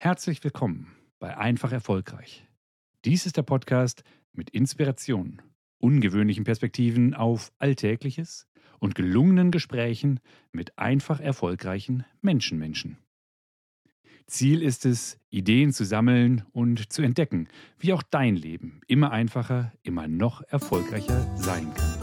Herzlich willkommen bei Einfach Erfolgreich. Dies ist der Podcast mit Inspiration, ungewöhnlichen Perspektiven auf Alltägliches und gelungenen Gesprächen mit einfach erfolgreichen Menschen. Ziel ist es, Ideen zu sammeln und zu entdecken, wie auch dein Leben immer einfacher, immer noch erfolgreicher sein kann.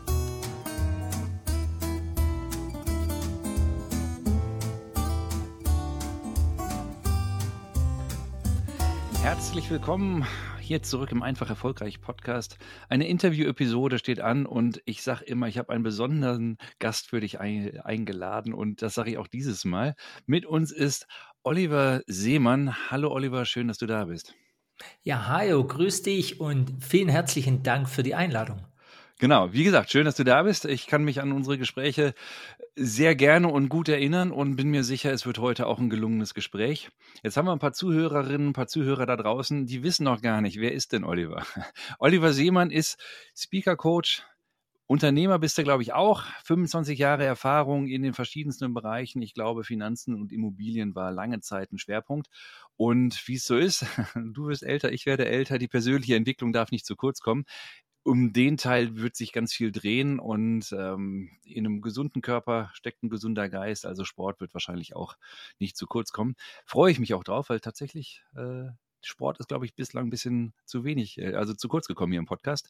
Herzlich willkommen hier zurück im Einfach Erfolgreich Podcast. Eine Interview-Episode steht an und ich sage immer, ich habe einen besonderen Gast für dich eingeladen und das sage ich auch dieses Mal. Mit uns ist Oliver Seemann. Hallo Oliver, schön, dass du da bist. Ja, hallo, grüß dich und vielen herzlichen Dank für die Einladung. Genau, wie gesagt, schön, dass du da bist. Ich kann mich an unsere Gespräche sehr gerne und gut erinnern und bin mir sicher, es wird heute auch ein gelungenes Gespräch. Jetzt haben wir ein paar Zuhörerinnen, ein paar Zuhörer da draußen, die wissen noch gar nicht, wer ist denn Oliver? Oliver Seemann ist Speaker Coach, Unternehmer bist du, glaube ich, auch. 25 Jahre Erfahrung in den verschiedensten Bereichen. Ich glaube, Finanzen und Immobilien war lange Zeit ein Schwerpunkt. Und wie es so ist, du wirst älter, ich werde älter, die persönliche Entwicklung darf nicht zu kurz kommen. Um den Teil wird sich ganz viel drehen und in einem gesunden Körper steckt ein gesunder Geist, also Sport wird wahrscheinlich auch nicht zu kurz kommen. Freue ich mich auch drauf, weil tatsächlich Sport ist, glaube ich, bislang ein bisschen zu wenig, also zu kurz gekommen hier im Podcast.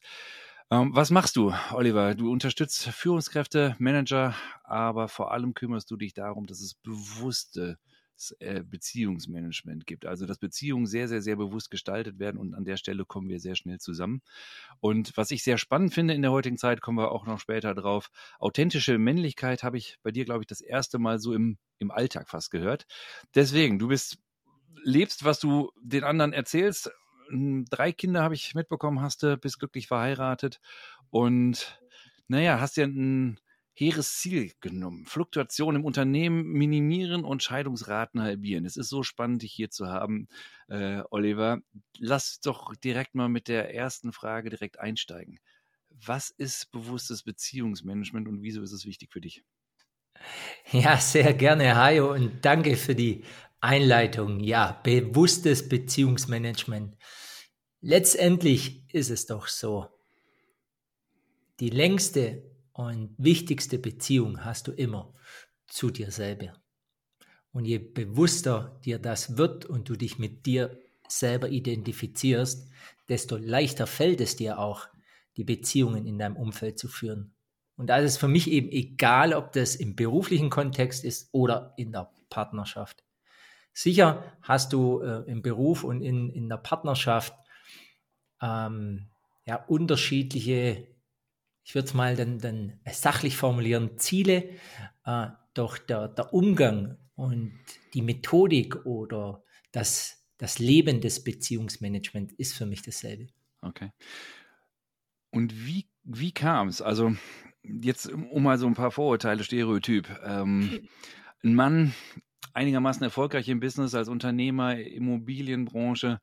Was machst du, Oliver? Du unterstützt Führungskräfte, Manager, aber vor allem kümmerst du dich darum, dass es bewusste Beziehungsmanagement gibt. Also dass Beziehungen sehr, sehr, sehr bewusst gestaltet werden und an der Stelle kommen wir sehr schnell zusammen. Und was ich sehr spannend finde in der heutigen Zeit, kommen wir auch noch später drauf, authentische Männlichkeit habe ich bei dir, glaube ich, das erste Mal so im Alltag fast gehört. Deswegen, du lebst, was du den anderen erzählst. 3 Kinder habe ich mitbekommen, bist glücklich verheiratet und naja, hast ja ein hehres Ziel genommen. Fluktuation im Unternehmen minimieren und Scheidungsraten halbieren. Es ist so spannend, dich hier zu haben, Oliver. Lass doch direkt mal mit der ersten Frage direkt einsteigen. Was ist bewusstes Beziehungsmanagement und wieso ist es wichtig für dich? Ja, sehr gerne, Hajo, und danke für die Einleitung. Ja, bewusstes Beziehungsmanagement. Letztendlich ist es doch so, die längste und wichtigste Beziehung hast du immer zu dir selber. Und je bewusster dir das wird und du dich mit dir selber identifizierst, desto leichter fällt es dir auch, die Beziehungen in deinem Umfeld zu führen. Und da ist es für mich eben egal, ob das im beruflichen Kontext ist oder in der Partnerschaft. Sicher hast du im Beruf und in der Partnerschaft unterschiedliche, ich würde es mal dann sachlich formulieren, Ziele, doch der Umgang und die Methodik oder das Leben des Beziehungsmanagements ist für mich dasselbe. Okay. Und wie kam es? Also jetzt um mal so ein paar Vorurteile, Stereotyp. Ein Mann, einigermaßen erfolgreich im Business als Unternehmer, Immobilienbranche,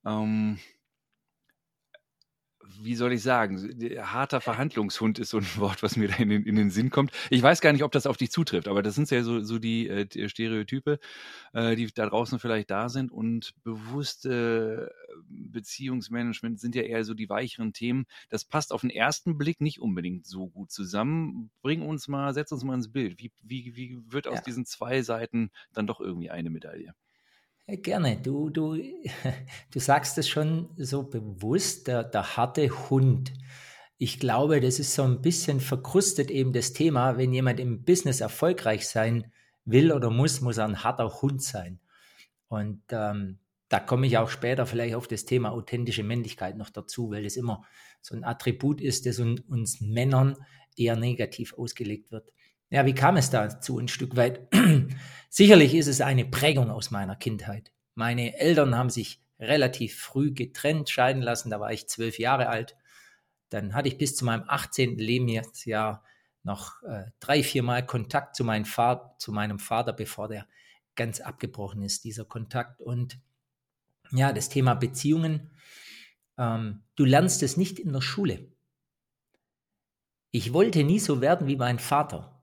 wie soll ich sagen, harter Verhandlungshund ist so ein Wort, was mir da in den Sinn kommt. Ich weiß gar nicht, ob das auf dich zutrifft, aber das sind ja so die Stereotype, die da draußen vielleicht da sind und bewusste Beziehungsmanagement sind ja eher so die weicheren Themen. Das passt auf den ersten Blick nicht unbedingt so gut zusammen. Setz uns mal ins Bild. Wie wird aus diesen 2 Seiten dann doch irgendwie eine Medaille? Ja, gerne. Du sagst es schon so bewusst, der harte Hund. Ich glaube, das ist so ein bisschen verkrustet eben das Thema, wenn jemand im Business erfolgreich sein will oder muss er ein harter Hund sein. Und da komme ich auch später vielleicht auf das Thema authentische Männlichkeit noch dazu, weil das immer so ein Attribut ist, das uns Männern eher negativ ausgelegt wird. Ja, wie kam es dazu ein Stück weit? Sicherlich ist es eine Prägung aus meiner Kindheit. Meine Eltern haben sich relativ früh getrennt, scheiden lassen, da war ich 12 Jahre alt. Dann hatte ich bis zu meinem 18. Lebensjahr noch 3-4 Mal Kontakt zu meinem Vater, bevor der ganz abgebrochen ist, dieser Kontakt. Und ja, das Thema Beziehungen, du lernst es nicht in der Schule. Ich wollte nie so werden wie mein Vater.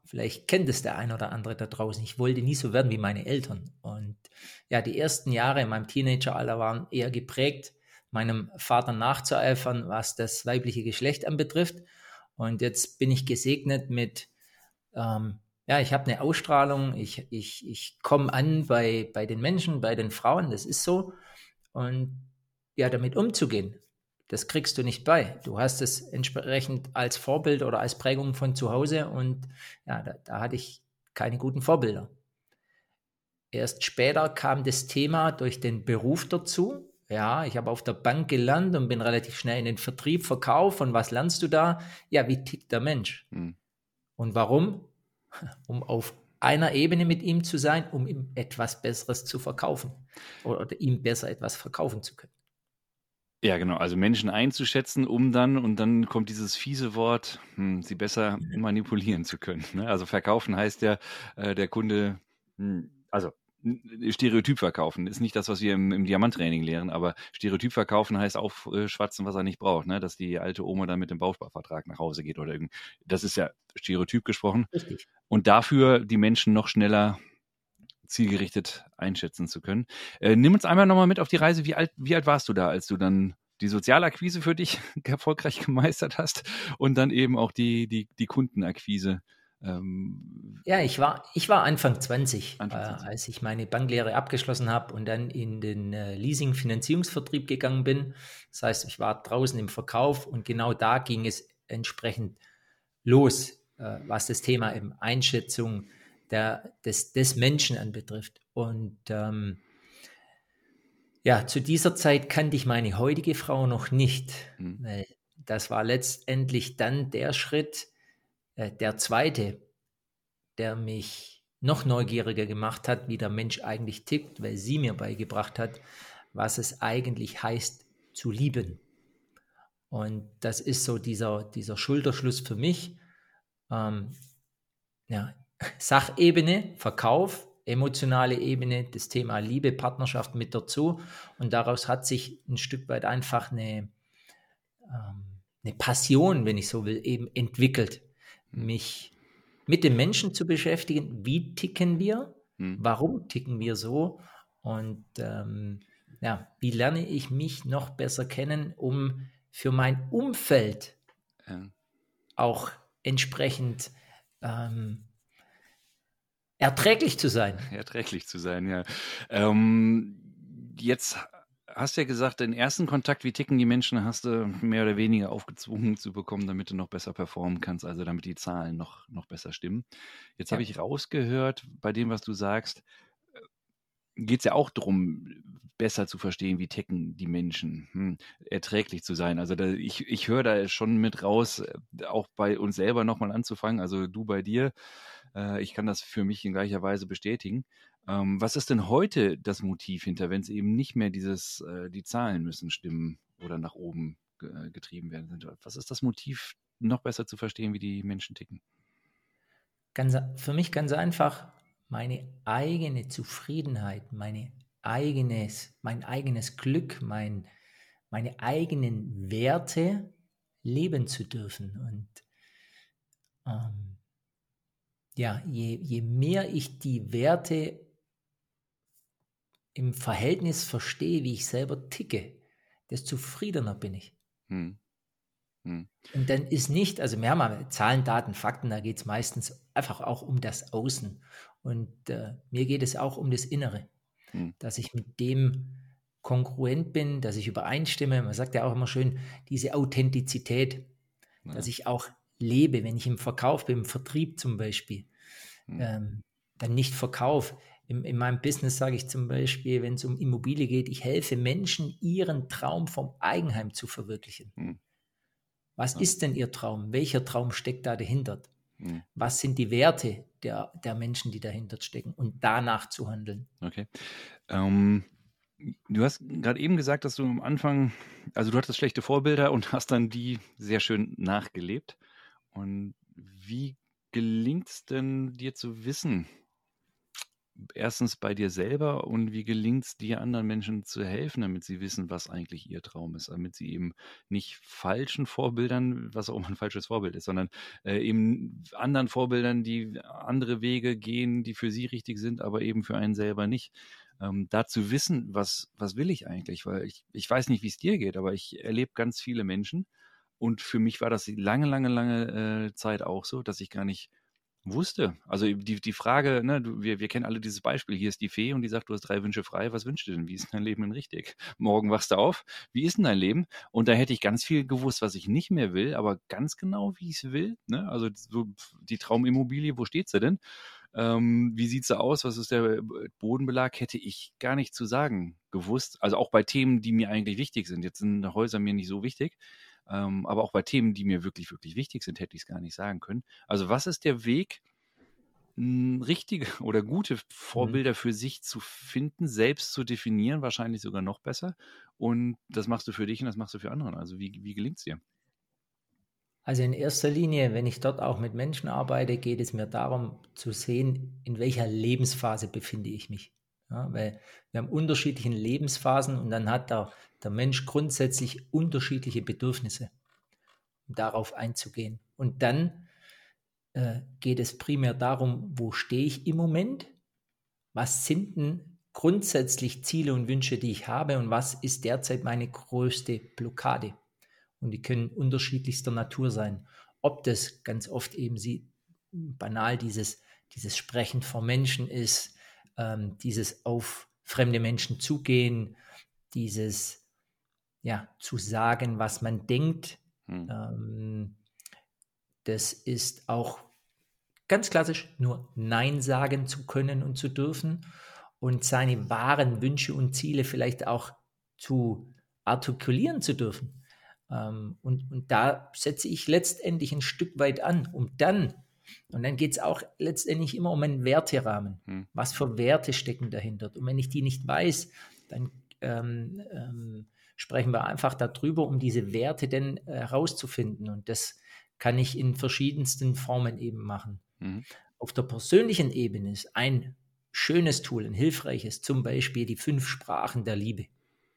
Vielleicht kennt es der ein oder andere da draußen. Ich wollte nie so werden wie meine Eltern. Und ja, die ersten Jahre in meinem Teenageralter waren eher geprägt, meinem Vater nachzueifern, was das weibliche Geschlecht anbetrifft. Und jetzt bin ich gesegnet mit, ja, ich habe eine Ausstrahlung, ich komme an bei den Menschen, bei den Frauen, das ist so. Und ja, damit umzugehen, das kriegst du nicht bei. Du hast es entsprechend als Vorbild oder als Prägung von zu Hause und ja, da hatte ich keine guten Vorbilder. Erst später kam das Thema durch den Beruf dazu. Ja, ich habe auf der Bank gelernt und bin relativ schnell in den Vertrieb, Verkauf. Und was lernst du da? Ja, wie tickt der Mensch? Und warum? Um auf einer Ebene mit ihm zu sein, um ihm etwas Besseres zu verkaufen oder ihm besser etwas verkaufen zu können. Ja, genau. Also Menschen einzuschätzen, und dann kommt dieses fiese Wort, sie besser manipulieren zu können. Ne? Also verkaufen heißt ja, der Kunde, also Stereotyp verkaufen ist nicht das, was wir im Diamanttraining lehren, aber Stereotyp verkaufen heißt aufschwatzen, was er nicht braucht, ne? Dass die alte Oma dann mit dem Bausparvertrag nach Hause geht oder irgendwie. Das ist ja Stereotyp gesprochen. Richtig. Und dafür die Menschen noch schneller zielgerichtet einschätzen zu können. Nimm uns einmal nochmal mit auf die Reise. Wie alt warst du da, als du dann die Sozialakquise für dich erfolgreich gemeistert hast und dann eben auch die Kundenakquise? Ja, ich war Anfang 20, Anfang 20. als ich meine Banklehre abgeschlossen habe und dann in den Leasing-Finanzierungsvertrieb gegangen bin. Das heißt, ich war draußen im Verkauf und genau da ging es entsprechend los, was das Thema eben Einschätzung des Menschen anbetrifft. Und ja, zu dieser Zeit kannte ich meine heutige Frau noch nicht, weil das war letztendlich dann der Schritt, der zweite, der mich noch neugieriger gemacht hat, wie der Mensch eigentlich tickt, weil sie mir beigebracht hat, was es eigentlich heißt, zu lieben. Und das ist so dieser Schulterschluss für mich. Ja, Sachebene, Verkauf, emotionale Ebene, das Thema Liebe, Partnerschaft mit dazu. Und daraus hat sich ein Stück weit einfach eine Passion, wenn ich so will, eben entwickelt, mich mit dem Menschen zu beschäftigen. Wie ticken wir? Warum ticken wir so? Und ja, wie lerne ich mich noch besser kennen, um für mein Umfeld auch entsprechend erträglich zu sein. Erträglich zu sein, ja. Jetzt hast du ja gesagt, den ersten Kontakt, wie ticken die Menschen, hast du mehr oder weniger aufgezwungen zu bekommen, damit du noch besser performen kannst, also damit die Zahlen noch besser stimmen. Jetzt habe ich rausgehört, bei dem, was du sagst, geht es ja auch darum, besser zu verstehen, wie ticken die Menschen, erträglich zu sein. Also ich höre da schon mit raus, auch bei uns selber nochmal anzufangen, also du bei dir. Ich kann das für mich in gleicher Weise bestätigen. Was ist denn heute das Motiv hinter, wenn es eben nicht mehr die Zahlen müssen stimmen oder nach oben getrieben werden? Was ist das Motiv, noch besser zu verstehen, wie die Menschen ticken? Für mich ganz einfach, meine eigene Zufriedenheit, mein eigenes Glück, meine eigenen Werte leben zu dürfen. Und ja, je mehr ich die Werte im Verhältnis verstehe, wie ich selber ticke, desto zufriedener bin ich. Und dann ist nicht, also wir haben Zahlen, Daten, Fakten, da geht es meistens einfach auch um das Außen. Und mir geht es auch um das Innere, dass ich mit dem kongruent bin, dass ich übereinstimme. Man sagt ja auch immer schön, diese Authentizität, dass ich auch lebe, wenn ich im Verkauf bin, im Vertrieb zum Beispiel, dann nicht verkaufe. In meinem Business sage ich zum Beispiel, wenn es um Immobilie geht, ich helfe Menschen, ihren Traum vom Eigenheim zu verwirklichen. Was ist denn Ihr Traum? Welcher Traum steckt da dahinter? Was sind die Werte der Menschen, die dahinter stecken? Und danach zu handeln. Okay. Du hast gerade eben gesagt, dass du am Anfang, also du hattest schlechte Vorbilder und hast dann die sehr schön nachgelebt. Und wie gelingt es denn dir zu wissen, erstens bei dir selber und wie gelingt es dir, anderen Menschen zu helfen, damit sie wissen, was eigentlich ihr Traum ist, damit sie eben nicht falschen Vorbildern, was auch immer ein falsches Vorbild ist, sondern eben anderen Vorbildern, die andere Wege gehen, die für sie richtig sind, aber eben für einen selber nicht. Da zu wissen, was will ich eigentlich, weil ich weiß nicht, wie es dir geht, aber ich erlebe ganz viele Menschen und für mich war das die lange Zeit auch so, dass ich gar nicht wusste. Also die Frage, ne, wir kennen alle dieses Beispiel, hier ist die Fee und die sagt, du hast 3 Wünsche frei, was wünschst du denn? Wie ist dein Leben denn richtig? Morgen wachst du auf, wie ist denn dein Leben? Und da hätte ich ganz viel gewusst, was ich nicht mehr will, aber ganz genau, wie ich es will. Ne? Also so die Traumimmobilie, wo steht sie denn? Wie sieht sie aus? Was ist der Bodenbelag? Hätte ich gar nicht zu sagen gewusst. Also auch bei Themen, die mir eigentlich wichtig sind. Jetzt sind Häuser mir nicht so wichtig, aber auch bei Themen, die mir wirklich, wirklich wichtig sind, hätte ich es gar nicht sagen können. Also was ist der Weg, richtige oder gute Mhm. Vorbilder für sich zu finden, selbst zu definieren, wahrscheinlich sogar noch besser. Und das machst du für dich und das machst du für andere. Also wie gelingt es dir? Also in erster Linie, wenn ich dort auch mit Menschen arbeite, geht es mir darum zu sehen, in welcher Lebensphase befinde ich mich. Ja, weil wir haben unterschiedliche Lebensphasen und dann hat der Mensch grundsätzlich unterschiedliche Bedürfnisse, um darauf einzugehen. Und dann geht es primär darum, wo stehe ich im Moment? Was sind denn grundsätzlich Ziele und Wünsche, die ich habe und was ist derzeit meine größte Blockade? Und die können unterschiedlichster Natur sein. Ob das ganz oft eben banal dieses Sprechen vor Menschen ist, dieses auf fremde Menschen zugehen, dieses ja, zu sagen, was man denkt. Hm. Ähm, Das ist auch ganz klassisch, nur Nein sagen zu können und zu dürfen und seine wahren Wünsche und Ziele vielleicht auch zu artikulieren zu dürfen. Und da setze ich letztendlich ein Stück weit an, und dann geht es auch letztendlich immer um einen Werterahmen. Hm. Was für Werte stecken dahinter? Und wenn ich die nicht weiß, dann sprechen wir einfach darüber, um diese Werte denn herauszufinden. Und das kann ich in verschiedensten Formen eben machen. Mhm. Auf der persönlichen Ebene ist ein schönes Tool, ein hilfreiches, zum Beispiel die 5 Sprachen der Liebe.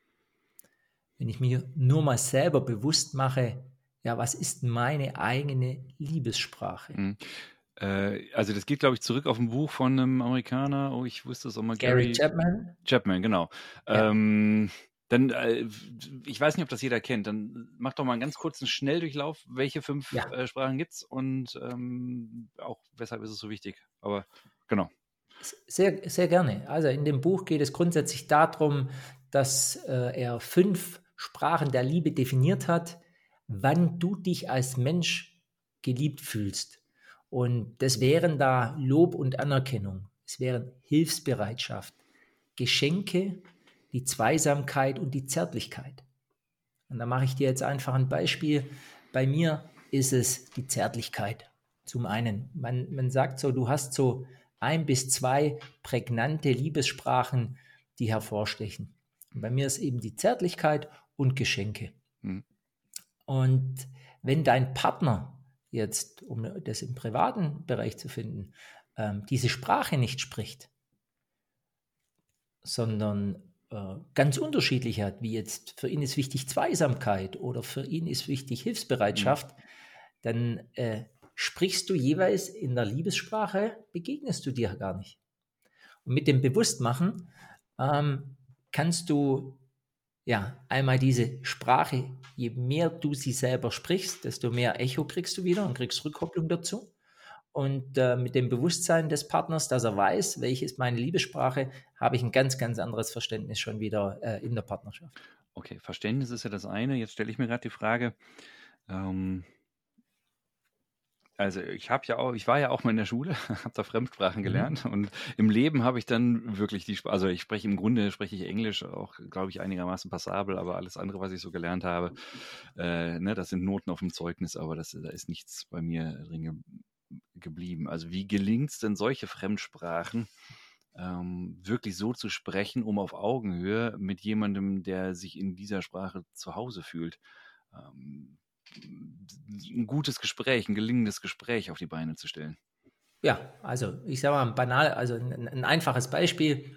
Wenn ich mir nur mal selber bewusst mache, ja, was ist meine eigene Liebessprache? Hm. Also das geht, glaube ich, zurück auf ein Buch von einem Amerikaner. Oh, ich wusste es auch mal, Gary Gary Chapman? Chapman, genau. Ja. Dann, ich weiß nicht, ob das jeder kennt. Dann mach doch mal einen ganz kurzen Schnelldurchlauf. Welche 5 Ja, Sprachen gibt's und auch weshalb ist es so wichtig? Aber genau. sehr, sehr gerne. Also in dem Buch geht es grundsätzlich darum, dass er 5 Sprachen der Liebe definiert hat, wann du dich als Mensch geliebt fühlst. Und das wären da Lob und Anerkennung, es wären Hilfsbereitschaft, Geschenke, die Zweisamkeit und die Zärtlichkeit. Und da mache ich dir jetzt einfach ein Beispiel. Bei mir ist es die Zärtlichkeit. Zum einen, man sagt so, du hast so 1 bis 2 prägnante Liebessprachen, die hervorstechen. Und bei mir ist eben die Zärtlichkeit und Geschenke. Hm. Und wenn dein Partner jetzt, um das im privaten Bereich zu finden, diese Sprache nicht spricht, sondern ganz unterschiedlich hat, wie jetzt für ihn ist wichtig Zweisamkeit oder für ihn ist wichtig Hm. Hilfsbereitschaft, dann sprichst du jeweils in der Liebessprache, begegnest du dir gar nicht. Und mit dem Bewusstmachen kannst du ja einmal diese Sprache, je mehr du sie selber sprichst, desto mehr Echo kriegst du wieder und kriegst Rückkopplung dazu. Und mit dem Bewusstsein des Partners, dass er weiß, welche ist meine Liebessprache, habe ich ein ganz, ganz anderes Verständnis schon wieder in der Partnerschaft. Okay, Verständnis ist ja das eine. Jetzt stelle ich mir gerade die Frage, ähm, also ich war ja auch mal in der Schule, habe da Fremdsprachen Mhm. gelernt und im Leben habe ich dann wirklich also spreche ich Englisch auch, glaube ich, einigermaßen passabel, aber alles andere, was ich so gelernt habe, ne, das sind Noten auf dem Zeugnis, aber da ist nichts bei mir drin geblieben. Also wie gelingt es denn, solche Fremdsprachen wirklich so zu sprechen, um auf Augenhöhe mit jemandem, der sich in dieser Sprache zu Hause fühlt, ähm, ein gutes Gespräch, ein gelingendes Gespräch auf die Beine zu stellen? Ja, also ich sage mal also ein einfaches Beispiel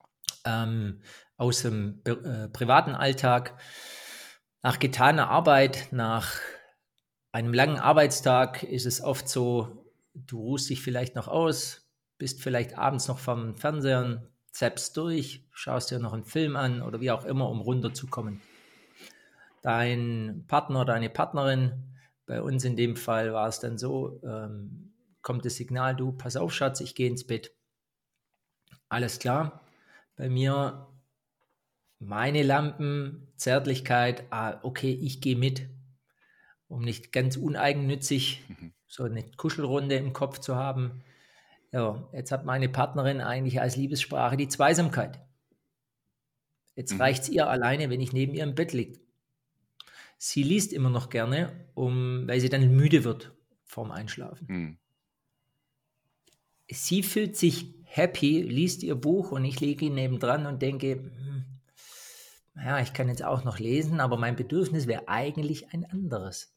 aus dem privaten Alltag. Nach getaner Arbeit, nach einem langen Arbeitstag ist es oft so, du ruhst dich vielleicht noch aus, bist vielleicht abends noch vom Fernseher, zappst durch, schaust dir noch einen Film an oder wie auch immer, um runterzukommen. Dein Partner oder deine Partnerin, bei uns in dem Fall war es dann so, kommt das Signal, du, pass auf, Schatz, ich gehe ins Bett. Alles klar. Bei mir meine Lampen, Zärtlichkeit, okay, ich gehe mit, um nicht ganz uneigennützig so eine Kuschelrunde im Kopf zu haben. Ja, jetzt hat meine Partnerin eigentlich als Liebessprache die Zweisamkeit. Jetzt reicht es ihr alleine, wenn ich neben ihr im Bett liege. Sie liest immer noch gerne, weil sie dann müde wird vorm Einschlafen. Sie fühlt sich happy, liest ihr Buch und ich lege ihn nebendran und denke, ja, ich kann jetzt auch noch lesen, aber mein Bedürfnis wäre eigentlich ein anderes.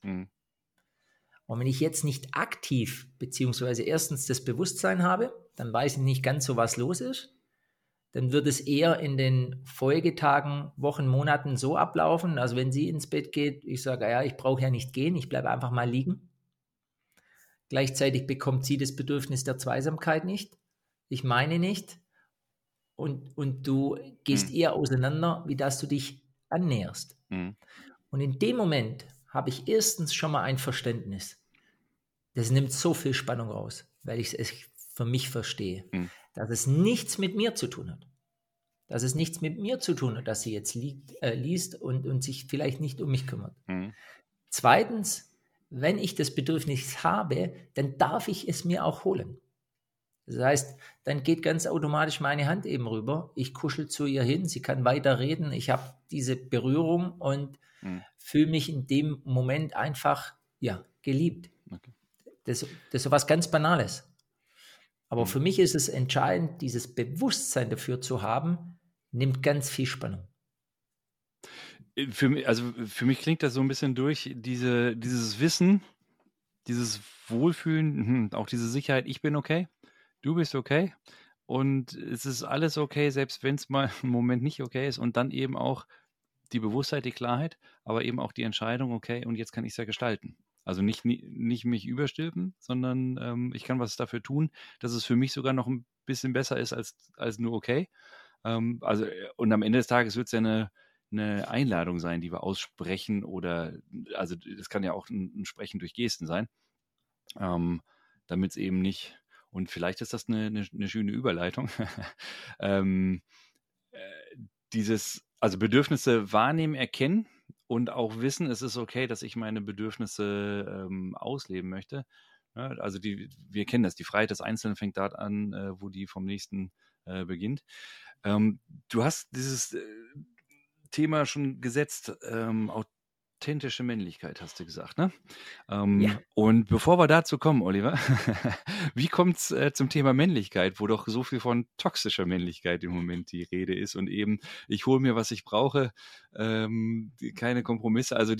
Und wenn ich jetzt nicht aktiv, beziehungsweise erstens das Bewusstsein habe, dann weiß ich nicht ganz so, was los ist. Dann wird es eher in den Folgetagen, Wochen, Monaten so ablaufen. Also wenn sie ins Bett geht, ich sage, ja, ich brauche ja nicht gehen, ich bleibe einfach mal liegen. Gleichzeitig bekommt sie das Bedürfnis der Zweisamkeit nicht. Ich meine nicht. Und du gehst eher auseinander, wie dass du dich annäherst. Und in dem Moment habe ich erstens schon mal ein Verständnis. Das nimmt so viel Spannung raus, weil ich es für mich verstehe, dass es nichts mit mir zu tun hat. Dass es nichts mit mir zu tun hat, dass sie jetzt liest und sich vielleicht nicht um mich kümmert. Zweitens, wenn ich das Bedürfnis habe, dann darf ich es mir auch holen. Das heißt, dann geht ganz automatisch meine Hand eben rüber. Ich kuschel zu ihr hin, sie kann weiter reden. Ich habe diese Berührung und fühle mich in dem Moment einfach geliebt. Okay. Das ist so was ganz Banales. Aber für mich ist es entscheidend, dieses Bewusstsein dafür zu haben, nimmt ganz viel Spannung. Für mich klingt das so ein bisschen durch, dieses Wissen, dieses Wohlfühlen, auch diese Sicherheit, ich bin okay, du bist okay und es ist alles okay, selbst wenn es mal einen Moment nicht okay ist und dann eben auch die Bewusstheit, die Klarheit, aber eben auch die Entscheidung, okay, und jetzt kann ich es ja gestalten. Also nicht mich überstülpen, sondern ich kann was dafür tun, dass es für mich sogar noch ein bisschen besser ist als nur okay. Und am Ende des Tages wird es ja eine Einladung sein, die wir aussprechen also das kann ja auch ein Sprechen durch Gesten sein, damit es eben nicht, und vielleicht ist das eine schöne Überleitung, also Bedürfnisse wahrnehmen, erkennen und auch wissen, es ist okay, dass ich meine Bedürfnisse ausleben möchte. Ja, also wir kennen das, die Freiheit des Einzelnen fängt dort an, wo die vom Nächsten beginnt. Du hast dieses Thema schon gesetzt, authentische Männlichkeit, hast du gesagt, ne? Ja. Und bevor wir dazu kommen, Oliver, wie kommt es zum Thema Männlichkeit, wo doch so viel von toxischer Männlichkeit im Moment die Rede ist und eben, ich hole mir, was ich brauche, keine Kompromisse, also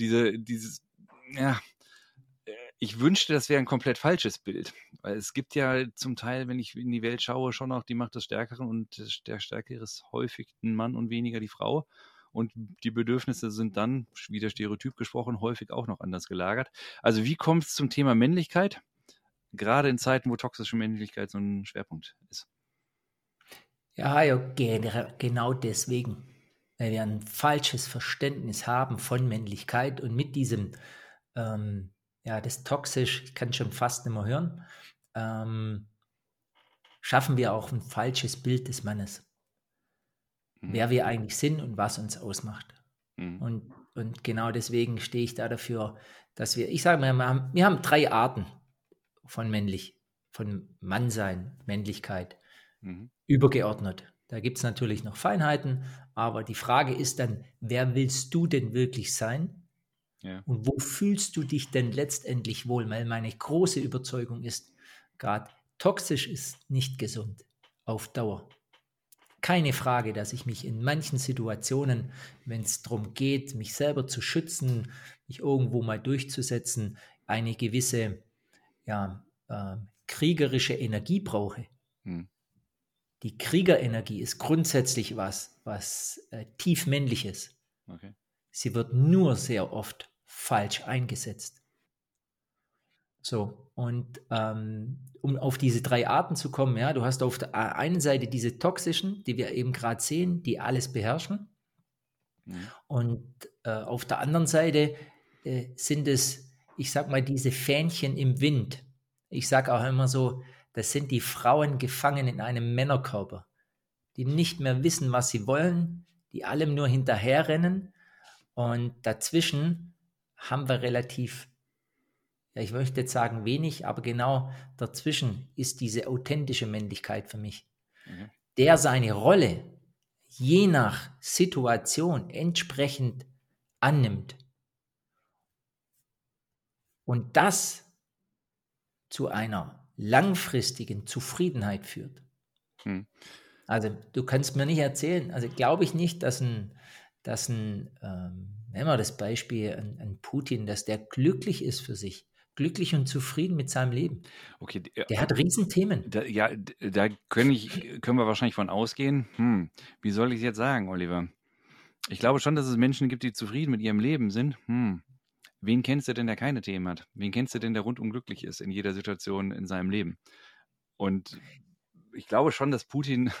ich wünschte, das wäre ein komplett falsches Bild, weil es gibt ja zum Teil, wenn ich in die Welt schaue, schon auch die Macht des Stärkeren und der Stärkere ist häufig ein Mann und weniger die Frau. Und die Bedürfnisse sind dann, wieder stereotyp gesprochen, häufig auch noch anders gelagert. Also wie kommt es zum Thema Männlichkeit, gerade in Zeiten, wo toxische Männlichkeit so ein Schwerpunkt ist? Ja, genau deswegen, weil wir ein falsches Verständnis haben von Männlichkeit und mit diesem, das toxisch, ich kann schon fast nicht mehr hören, schaffen wir auch ein falsches Bild des Mannes. Wer wir eigentlich sind und was uns ausmacht. Und genau deswegen stehe ich da dafür, dass ich sage mal, wir haben 3 Arten von Mannsein, Männlichkeit, übergeordnet. Da gibt es natürlich noch Feinheiten, aber die Frage ist dann, wer willst du denn wirklich sein? Ja. Und wo fühlst du dich denn letztendlich wohl? Weil meine große Überzeugung ist, gerade toxisch ist nicht gesund auf Dauer. Keine Frage, dass ich mich in manchen Situationen, wenn es darum geht, mich selber zu schützen, mich irgendwo mal durchzusetzen, eine gewisse kriegerische Energie brauche. Hm. Die Kriegerenergie ist grundsätzlich was tief männliches. Okay. Sie wird nur sehr oft falsch eingesetzt. So, und um auf diese 3 Arten zu kommen, ja, du hast auf der einen Seite diese toxischen, die wir eben gerade sehen, die alles beherrschen. Und auf der anderen Seite sind es, ich sag mal, diese Fähnchen im Wind. Ich sage auch immer so, das sind die Frauen gefangen in einem Männerkörper, die nicht mehr wissen, was sie wollen, die allem nur hinterherrennen. Und dazwischen haben wir relativ, ja, ich möchte jetzt sagen wenig, aber genau dazwischen ist diese authentische Männlichkeit für mich. Der seine Rolle je nach Situation entsprechend annimmt. Und das zu einer langfristigen Zufriedenheit führt. Also du kannst mir nicht erzählen, also glaube ich nicht, dass ein nehmen wir das Beispiel, ein Putin, dass der glücklich ist für sich, glücklich und zufrieden mit seinem Leben. Okay, der hat Riesenthemen. Da können wir wahrscheinlich von ausgehen. Wie soll ich es jetzt sagen, Oliver? Ich glaube schon, dass es Menschen gibt, die zufrieden mit ihrem Leben sind. Wen kennst du denn, der keine Themen hat? Wen kennst du denn, der rundum glücklich ist in jeder Situation in seinem Leben? Und ich glaube schon, dass Putin,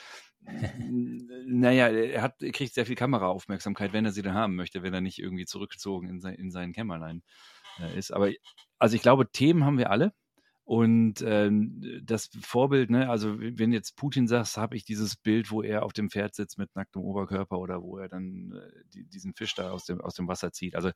naja, er kriegt sehr viel Kameraaufmerksamkeit, wenn er sie dann haben möchte, wenn er nicht irgendwie zurückgezogen in seinen Kämmerlein ist. Aber also ich glaube, Themen haben wir alle. Und das Vorbild, ne, also wenn jetzt Putin sagt, habe ich dieses Bild, wo er auf dem Pferd sitzt mit nacktem Oberkörper oder wo er dann diesen Fisch da aus dem Wasser zieht. Also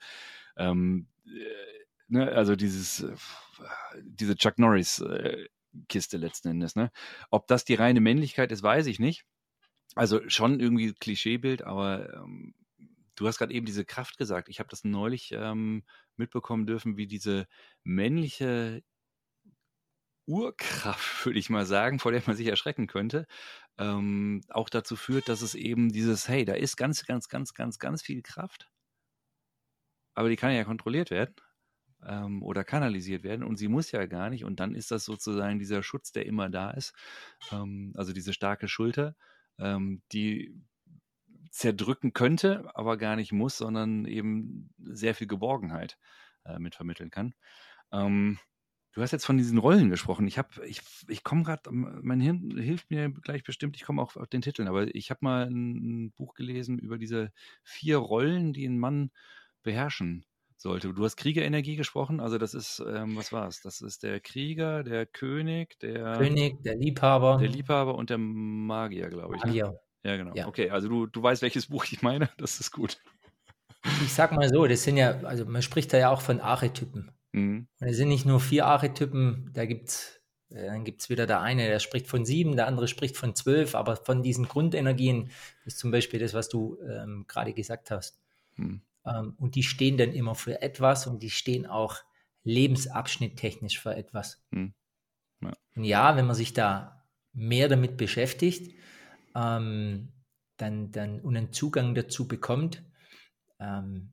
ne, also diese Chuck Norris Kiste letzten Endes. Ne? Ob das die reine Männlichkeit ist, weiß ich nicht. Also schon irgendwie Klischeebild, aber du hast gerade eben diese Kraft gesagt. Ich habe das neulich mitbekommen dürfen, wie diese männliche Urkraft, würde ich mal sagen, vor der man sich erschrecken könnte, auch dazu führt, dass es eben dieses, hey, da ist ganz, ganz, ganz, ganz, ganz viel Kraft, aber die kann ja kontrolliert werden oder kanalisiert werden und sie muss ja gar nicht und dann ist das sozusagen dieser Schutz, der immer da ist, also diese starke Schulter, die zerdrücken könnte, aber gar nicht muss, sondern eben sehr viel Geborgenheit mit vermitteln kann. Du hast jetzt von diesen Rollen gesprochen. Ich komme gerade, mein Hirn hilft mir gleich bestimmt, ich komme auch auf den Titeln, aber ich habe mal ein Buch gelesen über diese 4 Rollen, die ein Mann beherrschen sollte. Du hast Kriegerenergie gesprochen, also das ist, was war es? Das ist der Krieger, der König, der Liebhaber und der Magier, glaube ich. Magier. Ne? Ja, genau. Ja. Okay, also du weißt, welches Buch ich meine, das ist gut. Ich sag mal so, das sind ja, also man spricht da ja auch von Archetypen. Und es sind nicht nur 4 Archetypen, dann gibt's wieder der eine, der spricht von 7, der andere spricht von 12, aber von diesen Grundenergien ist zum Beispiel das, was du gerade gesagt hast. Und die stehen dann immer für etwas und die stehen auch lebensabschnitttechnisch für etwas. Ja. Und ja, wenn man sich da mehr damit beschäftigt, dann und einen Zugang dazu bekommt, dann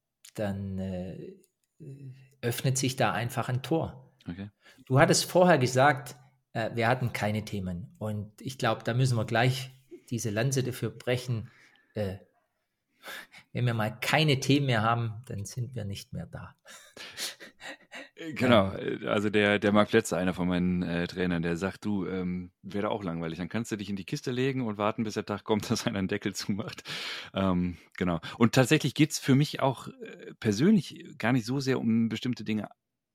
öffnet sich da einfach ein Tor. Okay. Du hattest vorher gesagt, wir hatten keine Themen. Und ich glaube, da müssen wir gleich diese Lanze dafür brechen. Wenn wir mal keine Themen mehr haben, dann sind wir nicht mehr da. Genau, also der Marc Plätzer, einer von meinen Trainern, der sagt, du, wäre auch langweilig, dann kannst du dich in die Kiste legen und warten, bis der Tag kommt, dass einer einen Deckel zumacht. Genau. Und tatsächlich geht es für mich auch persönlich gar nicht so sehr um bestimmte Dinge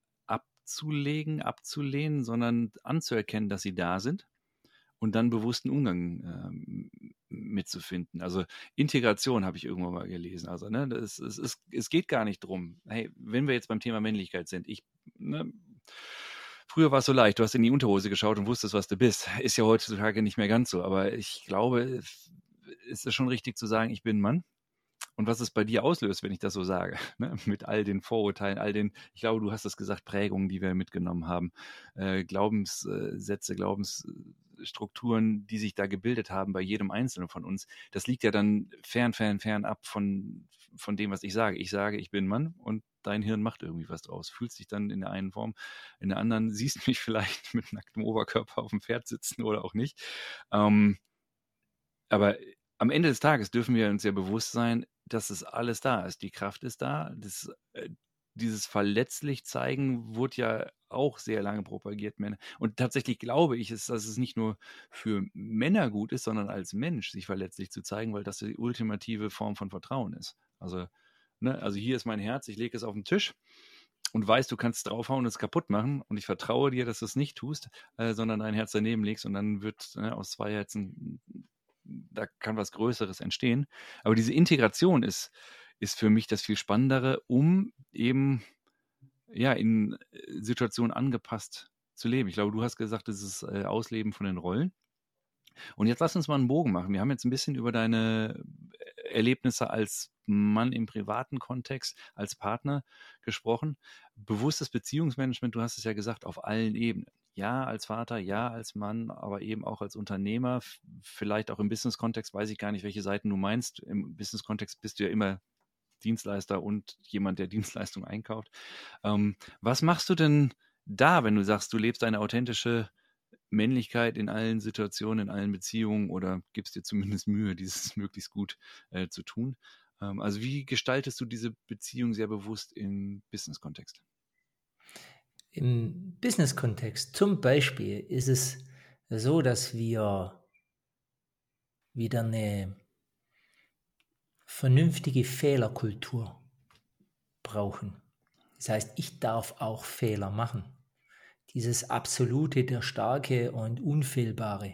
abzulehnen, sondern anzuerkennen, dass sie da sind und dann bewussten Umgang mitzufinden. Also Integration habe ich irgendwann mal gelesen. Also ne, es geht gar nicht drum, hey, wenn wir jetzt beim Thema Männlichkeit sind, früher war es so leicht, du hast in die Unterhose geschaut und wusstest, was du bist. Ist ja heutzutage nicht mehr ganz so, aber ich glaube, es ist schon richtig zu sagen, ich bin ein Mann. Und was es bei dir auslöst, wenn ich das so sage, ne? Mit all den Vorurteilen, ich glaube, du hast es gesagt, Prägungen, die wir mitgenommen haben, Glaubenssätze, Strukturen, die sich da gebildet haben bei jedem Einzelnen von uns, das liegt ja dann fern ab von dem, was ich sage. Ich sage, ich bin Mann und dein Hirn macht irgendwie was draus. Fühlst dich dann in der einen Form, in der anderen siehst mich vielleicht mit nacktem Oberkörper auf dem Pferd sitzen oder auch nicht. Aber am Ende des Tages dürfen wir uns ja bewusst sein, dass es alles da ist. Die Kraft ist da. Dieses verletzlich zeigen wurde ja auch sehr lange propagiert. Und tatsächlich glaube ich, dass es nicht nur für Männer gut ist, sondern als Mensch sich verletzlich zu zeigen, weil das die ultimative Form von Vertrauen ist. Also hier ist mein Herz, ich lege es auf den Tisch und weiß, du kannst draufhauen und es kaputt machen und ich vertraue dir, dass du es nicht tust, sondern dein Herz daneben legst und dann wird aus zwei Herzen, da kann was Größeres entstehen. Aber diese Integration ist für mich das viel Spannendere, um eben in Situationen angepasst zu leben. Ich glaube, du hast gesagt, das ist Ausleben von den Rollen. Und jetzt lass uns mal einen Bogen machen. Wir haben jetzt ein bisschen über deine Erlebnisse als Mann im privaten Kontext, als Partner gesprochen. Bewusstes Beziehungsmanagement, du hast es ja gesagt, auf allen Ebenen. Ja, als Vater, ja, als Mann, aber eben auch als Unternehmer, vielleicht auch im Business-Kontext, weiß ich gar nicht, welche Seiten du meinst. Im Business-Kontext bist du ja immer Dienstleister und jemand, der Dienstleistung einkauft. Was machst du denn da, wenn du sagst, du lebst eine authentische Männlichkeit in allen Situationen, in allen Beziehungen oder gibst dir zumindest Mühe, dieses möglichst gut zu tun? Also wie gestaltest du diese Beziehung sehr bewusst im Business-Kontext? Im Business-Kontext zum Beispiel ist es so, dass wir wieder eine vernünftige Fehlerkultur brauchen. Das heißt, ich darf auch Fehler machen. Dieses Absolute, der Starke und Unfehlbare.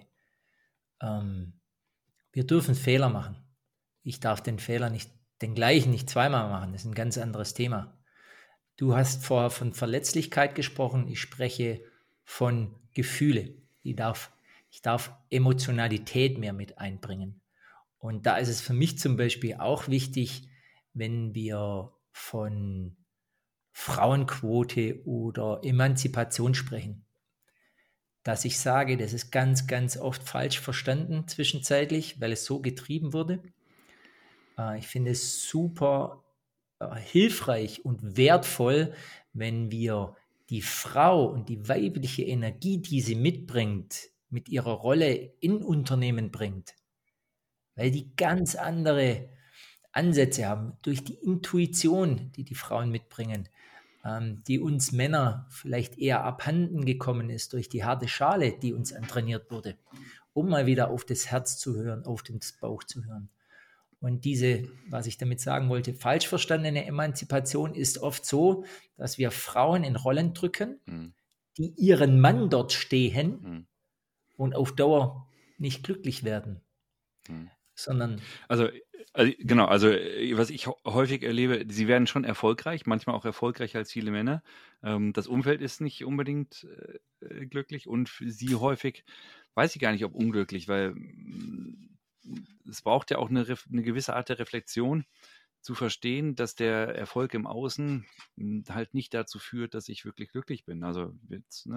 Wir dürfen Fehler machen. Ich darf den gleichen nicht zweimal machen. Das ist ein ganz anderes Thema. Du hast vorher von Verletzlichkeit gesprochen. Ich spreche von Gefühle. Ich darf Emotionalität mehr mit einbringen. Und da ist es für mich zum Beispiel auch wichtig, wenn wir von Frauenquote oder Emanzipation sprechen, dass ich sage, das ist ganz, ganz oft falsch verstanden zwischenzeitlich, weil es so getrieben wurde. Ich finde es super hilfreich und wertvoll, wenn wir die Frau und die weibliche Energie, die sie mitbringt, mit ihrer Rolle in Unternehmen bringt, weil die ganz andere Ansätze haben, durch die Intuition, die die Frauen mitbringen, die uns Männer vielleicht eher abhanden gekommen ist durch die harte Schale, die uns antrainiert wurde, um mal wieder auf das Herz zu hören, auf den Bauch zu hören. Und was ich damit sagen wollte, falsch verstandene Emanzipation ist oft so, dass wir Frauen in Rollen drücken, die ihren Mann dort stehen und auf Dauer nicht glücklich werden, sondern... Also was ich häufig erlebe, sie werden schon erfolgreich, manchmal auch erfolgreicher als viele Männer. Das Umfeld ist nicht unbedingt glücklich und für sie häufig, weiß ich gar nicht, ob unglücklich, weil es braucht ja auch eine gewisse Art der Reflexion, zu verstehen, dass der Erfolg im Außen halt nicht dazu führt, dass ich wirklich glücklich bin. Also jetzt,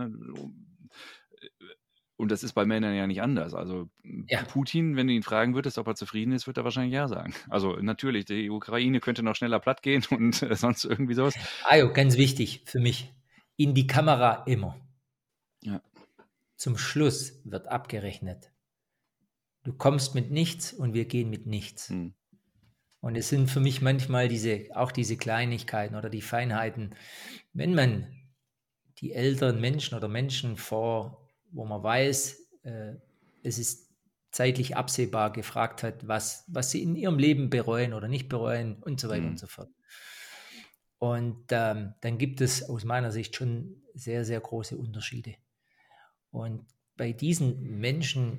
und das ist bei Männern ja nicht anders. Also ja. Putin, wenn du ihn fragen würdest, ob er zufrieden ist, wird er wahrscheinlich ja sagen. Also natürlich, die Ukraine könnte noch schneller platt gehen und sonst irgendwie sowas. Ganz wichtig für mich. In die Kamera immer. Ja. Zum Schluss wird abgerechnet. Du kommst mit nichts und wir gehen mit nichts. Und es sind für mich manchmal diese Kleinigkeiten oder die Feinheiten, wenn man die älteren Menschen oder Menschen wo man weiß, es ist zeitlich absehbar, gefragt hat, was sie in ihrem Leben bereuen oder nicht bereuen und so weiter und so fort. Und dann gibt es aus meiner Sicht schon sehr, sehr große Unterschiede. Und bei diesen Menschen,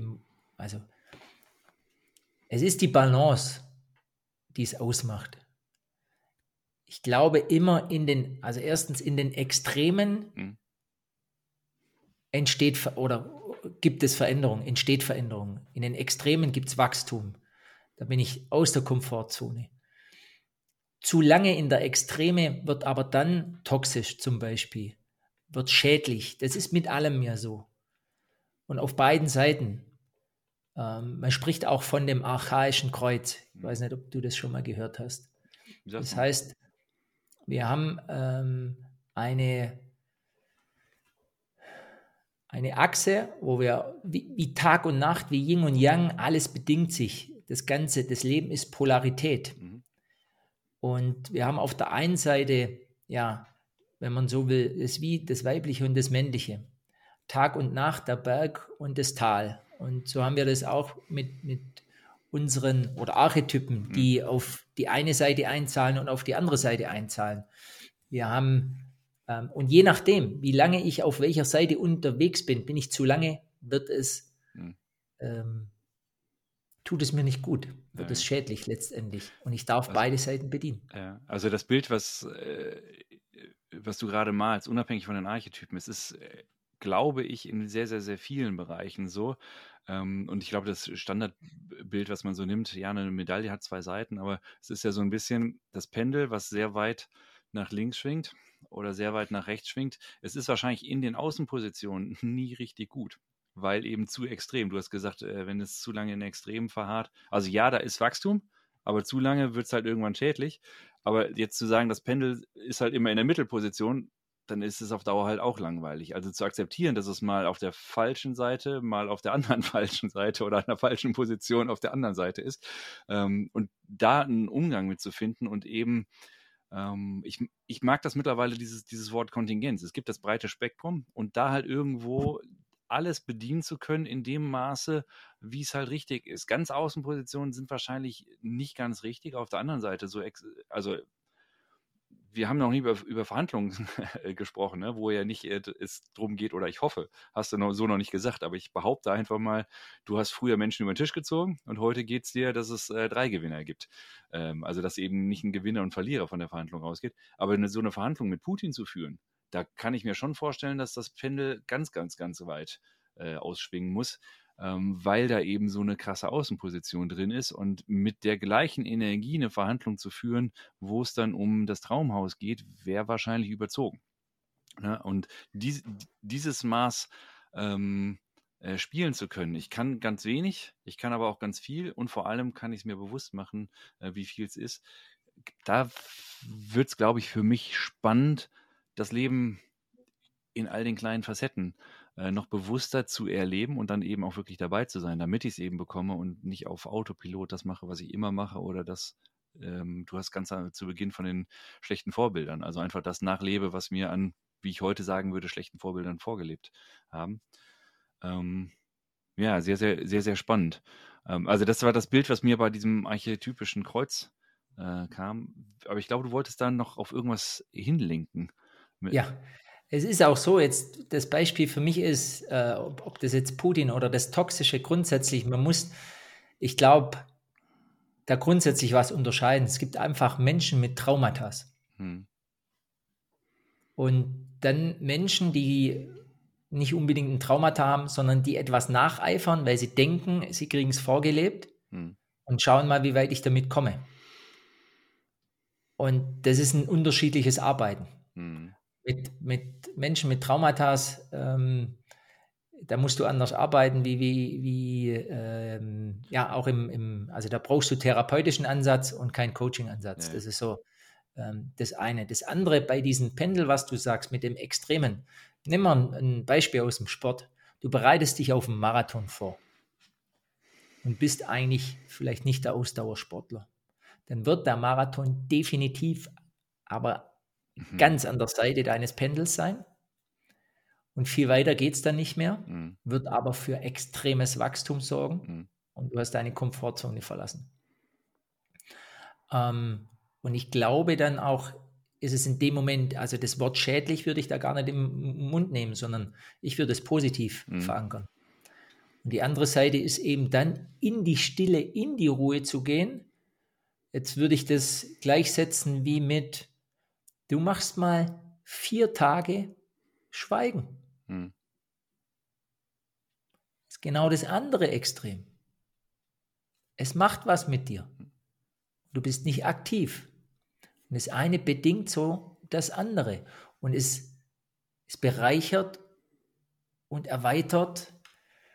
es ist die Balance, die es ausmacht. Ich glaube immer erstens in den Extremen entsteht Veränderung. In den Extremen gibt es Wachstum. Da bin ich aus der Komfortzone. Zu lange in der Extreme wird aber dann toxisch zum Beispiel, wird schädlich. Das ist mit allem ja so. Und auf beiden Seiten. Man spricht auch von dem archaischen Kreuz. Ich weiß nicht, ob du das schon mal gehört hast. Das heißt, wir haben eine Achse, wo wir wie Tag und Nacht, wie Yin und Yang, alles bedingt sich. Das Leben ist Polarität. Und wir haben auf der einen Seite, ja, wenn man so will, ist wie das Weibliche und das Männliche. Tag und Nacht, der Berg und das Tal. Und so haben wir das auch mit unseren oder Archetypen, die auf die eine Seite einzahlen und auf die andere Seite einzahlen. Wir haben, und je nachdem, wie lange ich auf welcher Seite unterwegs bin ich zu lange, tut es mir nicht gut, wird es schädlich letztendlich. Und ich darf beide Seiten bedienen. Ja, also das Bild, was du gerade malst, unabhängig von den Archetypen, es ist, glaube ich, in sehr, sehr, sehr vielen Bereichen so. Und ich glaube, das Standardbild, was man so nimmt, ja, eine Medaille hat zwei Seiten, aber es ist ja so ein bisschen das Pendel, was sehr weit nach links schwingt oder sehr weit nach rechts schwingt. Es ist wahrscheinlich in den Außenpositionen nie richtig gut, weil eben zu extrem. Du hast gesagt, wenn es zu lange in Extremen verharrt, also ja, da ist Wachstum, aber zu lange wird es halt irgendwann schädlich. Aber jetzt zu sagen, das Pendel ist halt immer in der Mittelposition, dann ist es auf Dauer halt auch langweilig. Also zu akzeptieren, dass es mal auf der falschen Seite, mal auf der anderen falschen Seite oder an der falschen Position auf der anderen Seite ist. Und da einen Umgang mit zu finden und eben, ich mag das mittlerweile, dieses Wort Kontingenz. Es gibt das breite Spektrum und da halt irgendwo alles bedienen zu können in dem Maße, wie es halt richtig ist. Ganz Außenpositionen sind wahrscheinlich nicht ganz richtig. Auf der anderen Seite, also wir haben noch nie über Verhandlungen gesprochen, ne, wo ja nicht es drum geht, oder ich hoffe, hast du so noch nicht gesagt, aber ich behaupte einfach mal, du hast früher Menschen über den Tisch gezogen und heute geht es dir, dass es 3 Gewinner gibt. Also dass eben nicht ein Gewinner und Verlierer von der Verhandlung ausgeht. Aber so eine Verhandlung mit Putin zu führen, da kann ich mir schon vorstellen, dass das Pendel ganz, ganz, ganz weit ausschwingen muss, weil da eben so eine krasse Außenposition drin ist und mit der gleichen Energie eine Verhandlung zu führen, wo es dann um das Traumhaus geht, wäre wahrscheinlich überzogen. Ja, und dieses Maß spielen zu können. Ich kann ganz wenig, ich kann aber auch ganz viel und vor allem kann ich es mir bewusst machen, wie viel es ist. Da wird es, glaube ich, für mich spannend, das Leben in all den kleinen Facetten noch bewusster zu erleben und dann eben auch wirklich dabei zu sein, damit ich es eben bekomme und nicht auf Autopilot das mache, was ich immer mache oder das, du hast ganz zu Beginn von den schlechten Vorbildern, also einfach das nachlebe, was mir an, wie ich heute sagen würde, schlechten Vorbildern vorgelebt haben. Ja, sehr, sehr, sehr, sehr spannend. Also das war das Bild, was mir bei diesem archetypischen Kreuz kam. Aber ich glaube, du wolltest dann noch auf irgendwas hinlenken. Ja, es ist auch so, jetzt das Beispiel für mich ist, ob das jetzt Putin oder das Toxische grundsätzlich, ich glaube, da grundsätzlich was unterscheiden. Es gibt einfach Menschen mit Traumata. Und dann Menschen, die nicht unbedingt ein Traumata haben, sondern die etwas nacheifern, weil sie denken, sie kriegen es vorgelebt und schauen mal, wie weit ich damit komme. Und das ist ein unterschiedliches Arbeiten. Mit Menschen mit Traumata, da musst du anders arbeiten, ja, auch also da brauchst du therapeutischen Ansatz und keinen Coaching-Ansatz. Ja. Das ist so das eine. Das andere bei diesem Pendel, was du sagst, mit dem Extremen. Nimm mal ein Beispiel aus dem Sport. Du bereitest dich auf einen Marathon vor und bist eigentlich vielleicht nicht der Ausdauersportler. Dann wird der Marathon definitiv aber ganz an der Seite deines Pendels sein. Und viel weiter geht es dann nicht mehr, wird aber für extremes Wachstum sorgen und du hast deine Komfortzone verlassen. Und ich glaube dann auch, ist es in dem Moment, also das Wort schädlich würde ich da gar nicht im Mund nehmen, sondern ich würde es positiv verankern. Und die andere Seite ist eben dann in die Stille, in die Ruhe zu gehen. Jetzt würde ich das gleichsetzen wie mit, du machst mal 4 Tage Schweigen. Das ist genau das andere Extrem. Es macht was mit dir. Du bist nicht aktiv. Und das eine bedingt so das andere. Und es bereichert und erweitert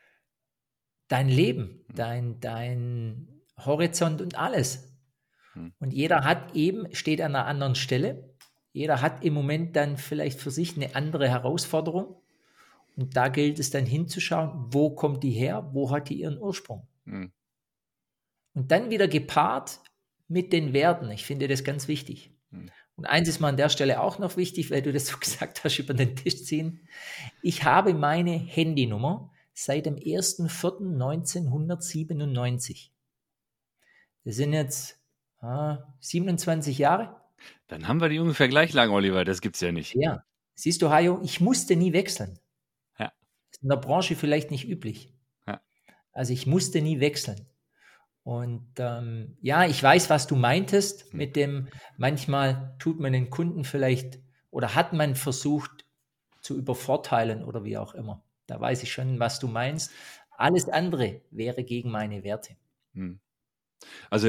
dein Leben, dein Horizont und alles. Und jeder steht an einer anderen Stelle. Jeder hat im Moment dann vielleicht für sich eine andere Herausforderung. Und da gilt es dann hinzuschauen, wo kommt die her, wo hat die ihren Ursprung. Und dann wieder gepaart mit den Werten. Ich finde das ganz wichtig. Und eins ist mir an der Stelle auch noch wichtig, weil du das so gesagt hast, über den Tisch ziehen. Ich habe meine Handynummer seit dem 1.4.1997. Das sind jetzt 27 Jahre. Dann haben wir die ungefähr gleich lang, Oliver. Das gibt's ja nicht. Ja. Siehst du, Hajo, ich musste nie wechseln. Ja. Das ist in der Branche vielleicht nicht üblich. Ja. Also ich musste nie wechseln. Und ich weiß, was du meintest mit dem, manchmal tut man den Kunden vielleicht oder hat man versucht zu übervorteilen oder wie auch immer. Da weiß ich schon, was du meinst. Alles andere wäre gegen meine Werte. Also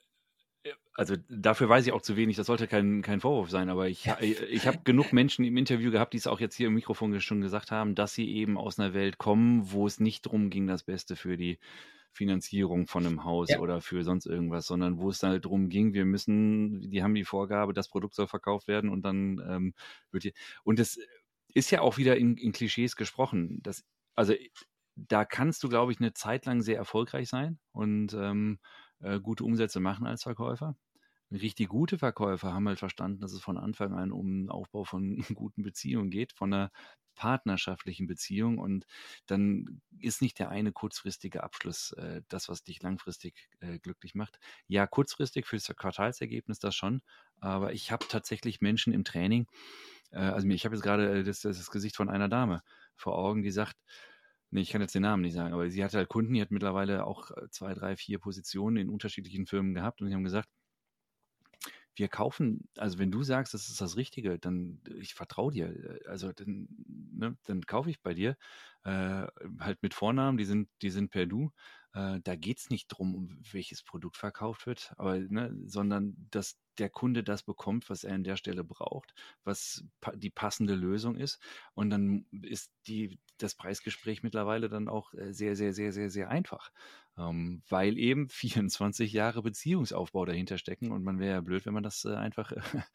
dafür weiß ich auch zu wenig, das sollte kein Vorwurf sein, aber ich habe genug Menschen im Interview gehabt, die es auch jetzt hier im Mikrofon schon gesagt haben, dass sie eben aus einer Welt kommen, wo es nicht darum ging, das Beste für die Finanzierung von einem Haus oder für sonst irgendwas, sondern wo es halt darum ging, die haben die Vorgabe, das Produkt soll verkauft werden und dann und das ist ja auch wieder in Klischees gesprochen. Da kannst du, glaube ich, eine Zeit lang sehr erfolgreich sein und gute Umsätze machen als Verkäufer. Richtig gute Verkäufer haben halt verstanden, dass es von Anfang an um den Aufbau von guten Beziehungen geht, von einer partnerschaftlichen Beziehung, und dann ist nicht der eine kurzfristige Abschluss das, was dich langfristig glücklich macht. Ja, kurzfristig fürs Quartalsergebnis das schon, aber ich habe tatsächlich Menschen im Training, ich habe jetzt gerade das Gesicht von einer Dame vor Augen, die sagt, nee, ich kann jetzt den Namen nicht sagen, aber sie hat halt Kunden, die hat mittlerweile auch 2, 3, 4 Positionen in unterschiedlichen Firmen gehabt und die haben gesagt, wir kaufen, also wenn du sagst, das ist das Richtige, dann ich vertraue dir, also dann kaufe ich bei dir, halt mit Vornamen, die sind per Du. Da geht es nicht drum, um welches Produkt verkauft wird, sondern dass der Kunde das bekommt, was er an der Stelle braucht, was die passende Lösung ist. Und dann ist das Preisgespräch mittlerweile dann auch sehr, sehr, sehr, sehr, sehr einfach. Weil eben 24 Jahre Beziehungsaufbau dahinter stecken und man wäre ja blöd, wenn man das einfach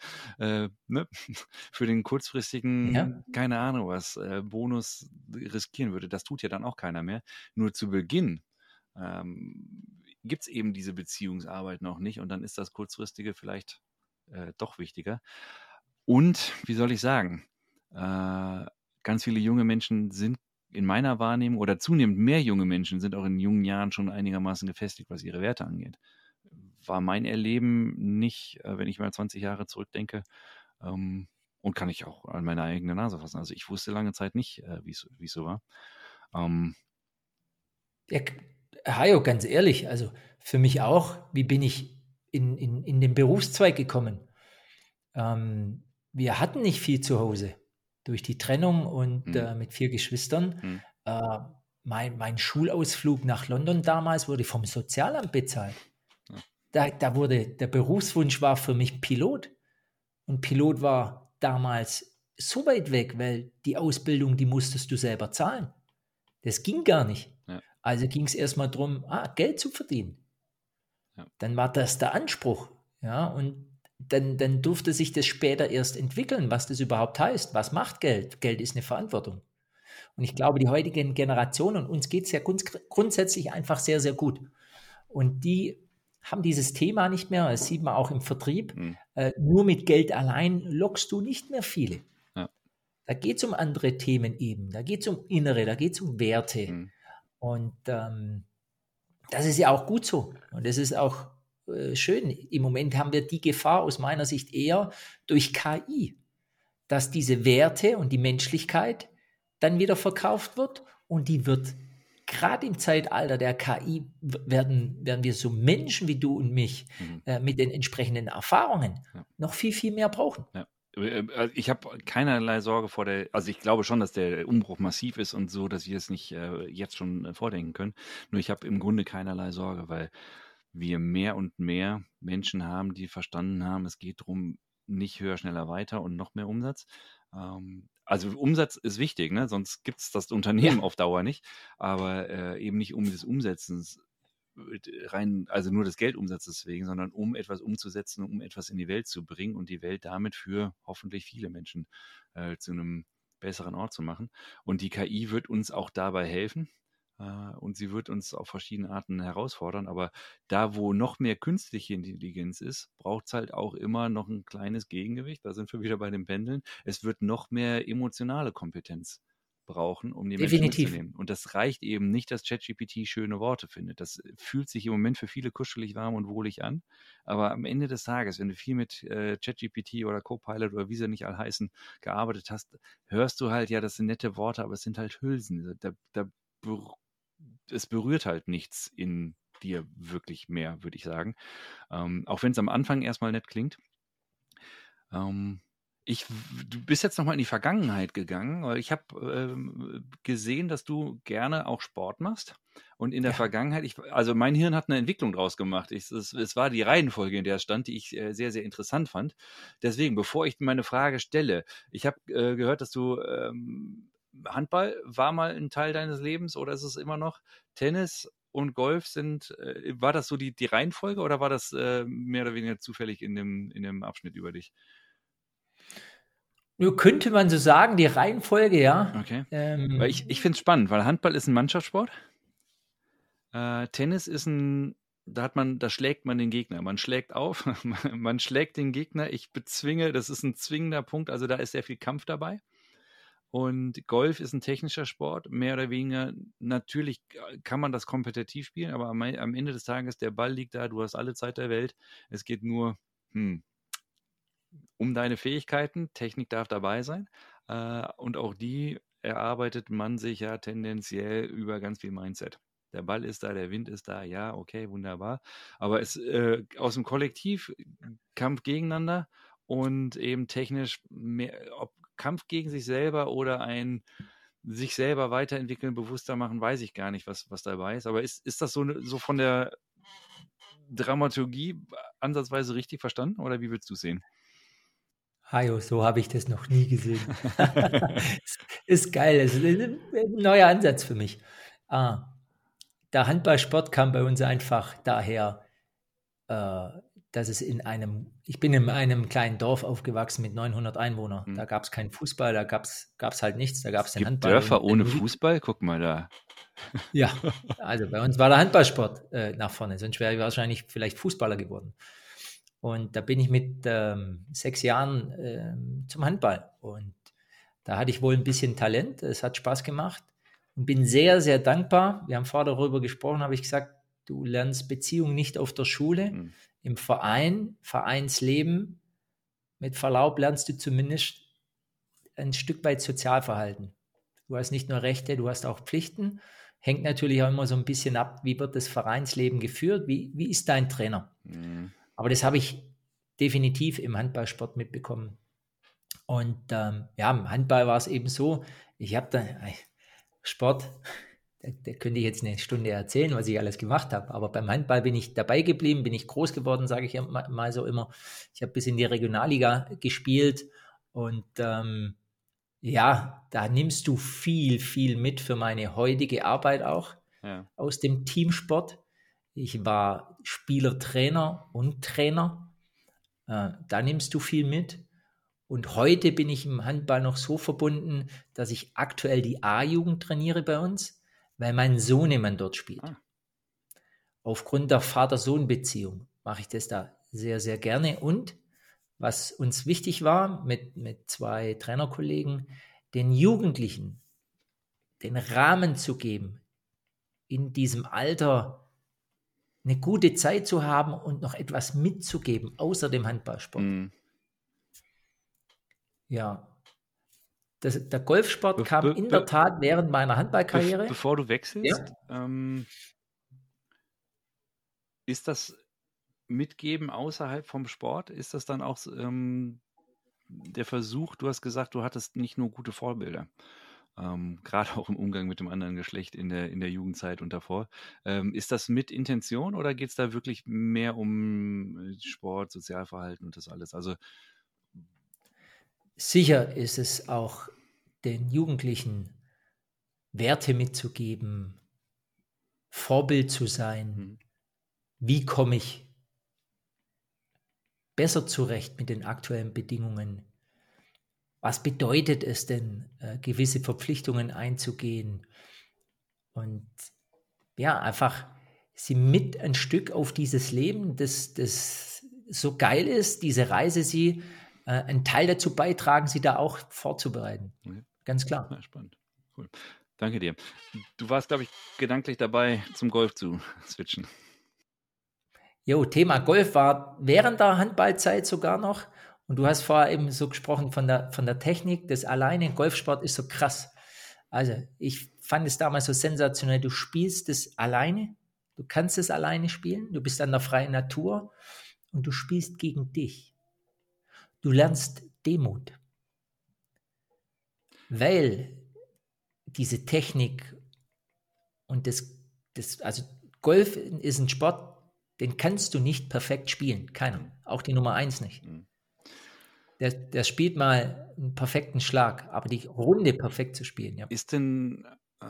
für den kurzfristigen, keine Ahnung was, Bonus riskieren würde. Das tut ja dann auch keiner mehr. Nur zu Beginn gibt es eben diese Beziehungsarbeit noch nicht und dann ist das Kurzfristige vielleicht doch wichtiger. Und, wie soll ich sagen, ganz viele junge Menschen sind in meiner Wahrnehmung oder zunehmend mehr junge Menschen sind auch in jungen Jahren schon einigermaßen gefestigt, was ihre Werte angeht. War mein Erleben nicht, wenn ich mal 20 Jahre zurückdenke, und kann ich auch an meine eigene Nase fassen. Also ich wusste lange Zeit nicht, wie es so war. Hajo, ganz ehrlich, also für mich auch, wie bin ich in den Berufszweig gekommen? Wir hatten nicht viel zu Hause. Durch die Trennung und mit 4 Geschwistern. Mein Schulausflug nach London damals wurde vom Sozialamt bezahlt. Ja. Der Berufswunsch war für mich Pilot. Und Pilot war damals so weit weg, weil die Ausbildung, die musstest du selber zahlen. Das ging gar nicht. Ja. Also ging es erstmal darum, Geld zu verdienen. Ja. Dann war das der Anspruch. Ja, und dann durfte sich das später erst entwickeln, was das überhaupt heißt. Was macht Geld? Geld ist eine Verantwortung. Und ich glaube, die heutigen Generationen, uns geht es ja grundsätzlich einfach sehr, sehr gut. Und die haben dieses Thema nicht mehr, das sieht man auch im Vertrieb. Nur mit Geld allein lockst du nicht mehr viele. Ja. Da geht es um andere Themen eben. Da geht es um Innere, da geht es um Werte. Und das ist ja auch gut so. Und das ist auch schön. Im Moment haben wir die Gefahr aus meiner Sicht eher durch KI, dass diese Werte und die Menschlichkeit dann wieder verkauft wird und die wird gerade im Zeitalter der KI werden wir so Menschen wie du und mich mit den entsprechenden Erfahrungen noch viel, viel mehr brauchen. Ja. Ich habe keinerlei Sorge also ich glaube schon, dass der Umbruch massiv ist und so, dass wir es nicht jetzt schon vordenken können. Nur ich habe im Grunde keinerlei Sorge, weil wir mehr und mehr Menschen haben, die verstanden haben, es geht darum, nicht höher, schneller, weiter und noch mehr Umsatz. also Umsatz ist wichtig, ne? Sonst gibt es das Unternehmen auf Dauer nicht, aber eben nicht um des Umsetzens rein, also nur des Geldumsatzes wegen, sondern um etwas umzusetzen, um etwas in die Welt zu bringen und die Welt damit für hoffentlich viele Menschen zu einem besseren Ort zu machen. Und die KI wird uns auch dabei helfen. Und sie wird uns auf verschiedene Arten herausfordern. Aber da, wo noch mehr künstliche Intelligenz ist, braucht es halt auch immer noch ein kleines Gegengewicht. Da sind wir wieder bei den Pendeln. Es wird noch mehr emotionale Kompetenz brauchen, um die Menschen Definitiv. mitzunehmen. Und das reicht eben nicht, dass ChatGPT schöne Worte findet. Das fühlt sich im Moment für viele kuschelig, warm und wohlig an. Aber am Ende des Tages, wenn du viel mit ChatGPT oder Copilot oder wie sie nicht all heißen, gearbeitet hast, hörst du halt, ja, das sind nette Worte, aber es sind halt Hülsen. Es berührt halt nichts in dir wirklich mehr, würde ich sagen. Auch wenn es am Anfang erstmal nett klingt. Du bist jetzt nochmal in die Vergangenheit gegangen, weil ich habe gesehen, dass du gerne auch Sport machst. Und in der Vergangenheit, also mein Hirn hat eine Entwicklung draus gemacht. Es war die Reihenfolge, in der es stand, die ich sehr, sehr interessant fand. Deswegen, bevor ich meine Frage stelle, ich habe gehört, dass du Handball war mal ein Teil deines Lebens oder ist es immer noch? Tennis und Golf war das so die Reihenfolge oder war das mehr oder weniger zufällig in dem Abschnitt über dich? Nur könnte man so sagen, die Reihenfolge, ja. Okay. Weil ich finde es spannend, weil Handball ist ein Mannschaftssport. Tennis ist da schlägt man den Gegner. Man schlägt auf, man schlägt den Gegner. Ich bezwinge, das ist ein zwingender Punkt, also da ist sehr viel Kampf dabei. Und Golf ist ein technischer Sport, mehr oder weniger. Natürlich kann man das kompetitiv spielen, aber am Ende des Tages, der Ball liegt da, du hast alle Zeit der Welt. Es geht nur um deine Fähigkeiten. Technik darf dabei sein. Und auch die erarbeitet man sich ja tendenziell über ganz viel Mindset. Der Ball ist da, der Wind ist da, ja, okay, wunderbar. Aber es aus dem Kollektiv Kampf gegeneinander und eben technisch ob Kampf gegen sich selber oder ein sich selber weiterentwickeln, bewusster machen, weiß ich gar nicht, was dabei ist. Aber ist das so von der Dramaturgie ansatzweise richtig verstanden oder wie würdest du es sehen? Hajo, so habe ich das noch nie gesehen. Ist geil, das ist ein neuer Ansatz für mich. Der Handballsport kam bei uns einfach daher, dass es ich bin in einem kleinen Dorf aufgewachsen mit 900 Einwohnern. Da gab es keinen Fußball, da gab's halt nichts, da gab es den Handball. Dörfer ohne Fußball? Guck mal da. Ja, also bei uns war der Handballsport nach vorne, sonst wäre ich wahrscheinlich vielleicht Fußballer geworden. Und da bin ich mit 6 Jahren zum Handball. Und da hatte ich wohl ein bisschen Talent. Es hat Spaß gemacht und bin sehr, sehr dankbar. Wir haben vorher darüber gesprochen, habe ich gesagt, du lernst Beziehungen nicht auf der Schule. Im Vereinsleben, mit Verlaub, lernst du zumindest ein Stück weit Sozialverhalten. Du hast nicht nur Rechte, du hast auch Pflichten. Hängt natürlich auch immer so ein bisschen ab, wie wird das Vereinsleben geführt, wie ist dein Trainer? Aber das habe ich definitiv im Handballsport mitbekommen. Und im Handball war es eben so, ich habe da Sport, da könnte ich jetzt eine Stunde erzählen, was ich alles gemacht habe. Aber beim Handball bin ich dabei geblieben, bin ich groß geworden, sage ich mal so immer. Ich habe bis in die Regionalliga gespielt und da nimmst du viel, viel mit für meine heutige Arbeit auch aus dem Teamsport. Ich war Spieler, Trainer und Trainer. Da nimmst du viel mit. Und heute bin ich im Handball noch so verbunden, dass ich aktuell die A-Jugend trainiere bei uns, weil mein Sohnemann dort spielt. Aufgrund der Vater-Sohn-Beziehung mache ich das da sehr, sehr gerne. Und was uns wichtig war, mit 2 Trainerkollegen, den Jugendlichen den Rahmen zu geben, in diesem Alter eine gute Zeit zu haben und noch etwas mitzugeben, außer dem Handballsport. Ja. Der Golfsport kam in der Tat während meiner Handballkarriere. Bevor du wechselst, ist das Mitgeben außerhalb vom Sport? Ist das dann auch der Versuch, du hast gesagt, du hattest nicht nur gute Vorbilder, gerade auch im Umgang mit dem anderen Geschlecht in der Jugendzeit und davor. Ist das mit Intention oder geht es da wirklich mehr um Sport, Sozialverhalten und das alles? Also sicher ist es auch den Jugendlichen Werte mitzugeben, Vorbild zu sein. Wie komme ich besser zurecht mit den aktuellen Bedingungen? Was bedeutet es denn, gewisse Verpflichtungen einzugehen? Und ja, einfach sie mit ein Stück auf dieses Leben, das so geil ist, diese Reise, sie einen Teil dazu beitragen, sie da auch vorzubereiten. Okay. Ganz klar. Ja, spannend. Cool. Danke dir. Du warst, glaube ich, gedanklich dabei, zum Golf zu switchen. Jo, Thema Golf war während der Handballzeit sogar noch. Und du hast vorher eben so gesprochen von der Technik, das alleine Golfsport ist so krass. Also ich fand es damals so sensationell. Du spielst es alleine, du kannst es alleine spielen, du bist an der freien Natur und du spielst gegen dich. Du lernst Demut, weil diese Technik und also Golf ist ein Sport, den kannst du nicht perfekt spielen. Keiner. Auch die Nummer 1 nicht. Der spielt mal einen perfekten Schlag, aber die Runde perfekt zu spielen, ja. Ist denn,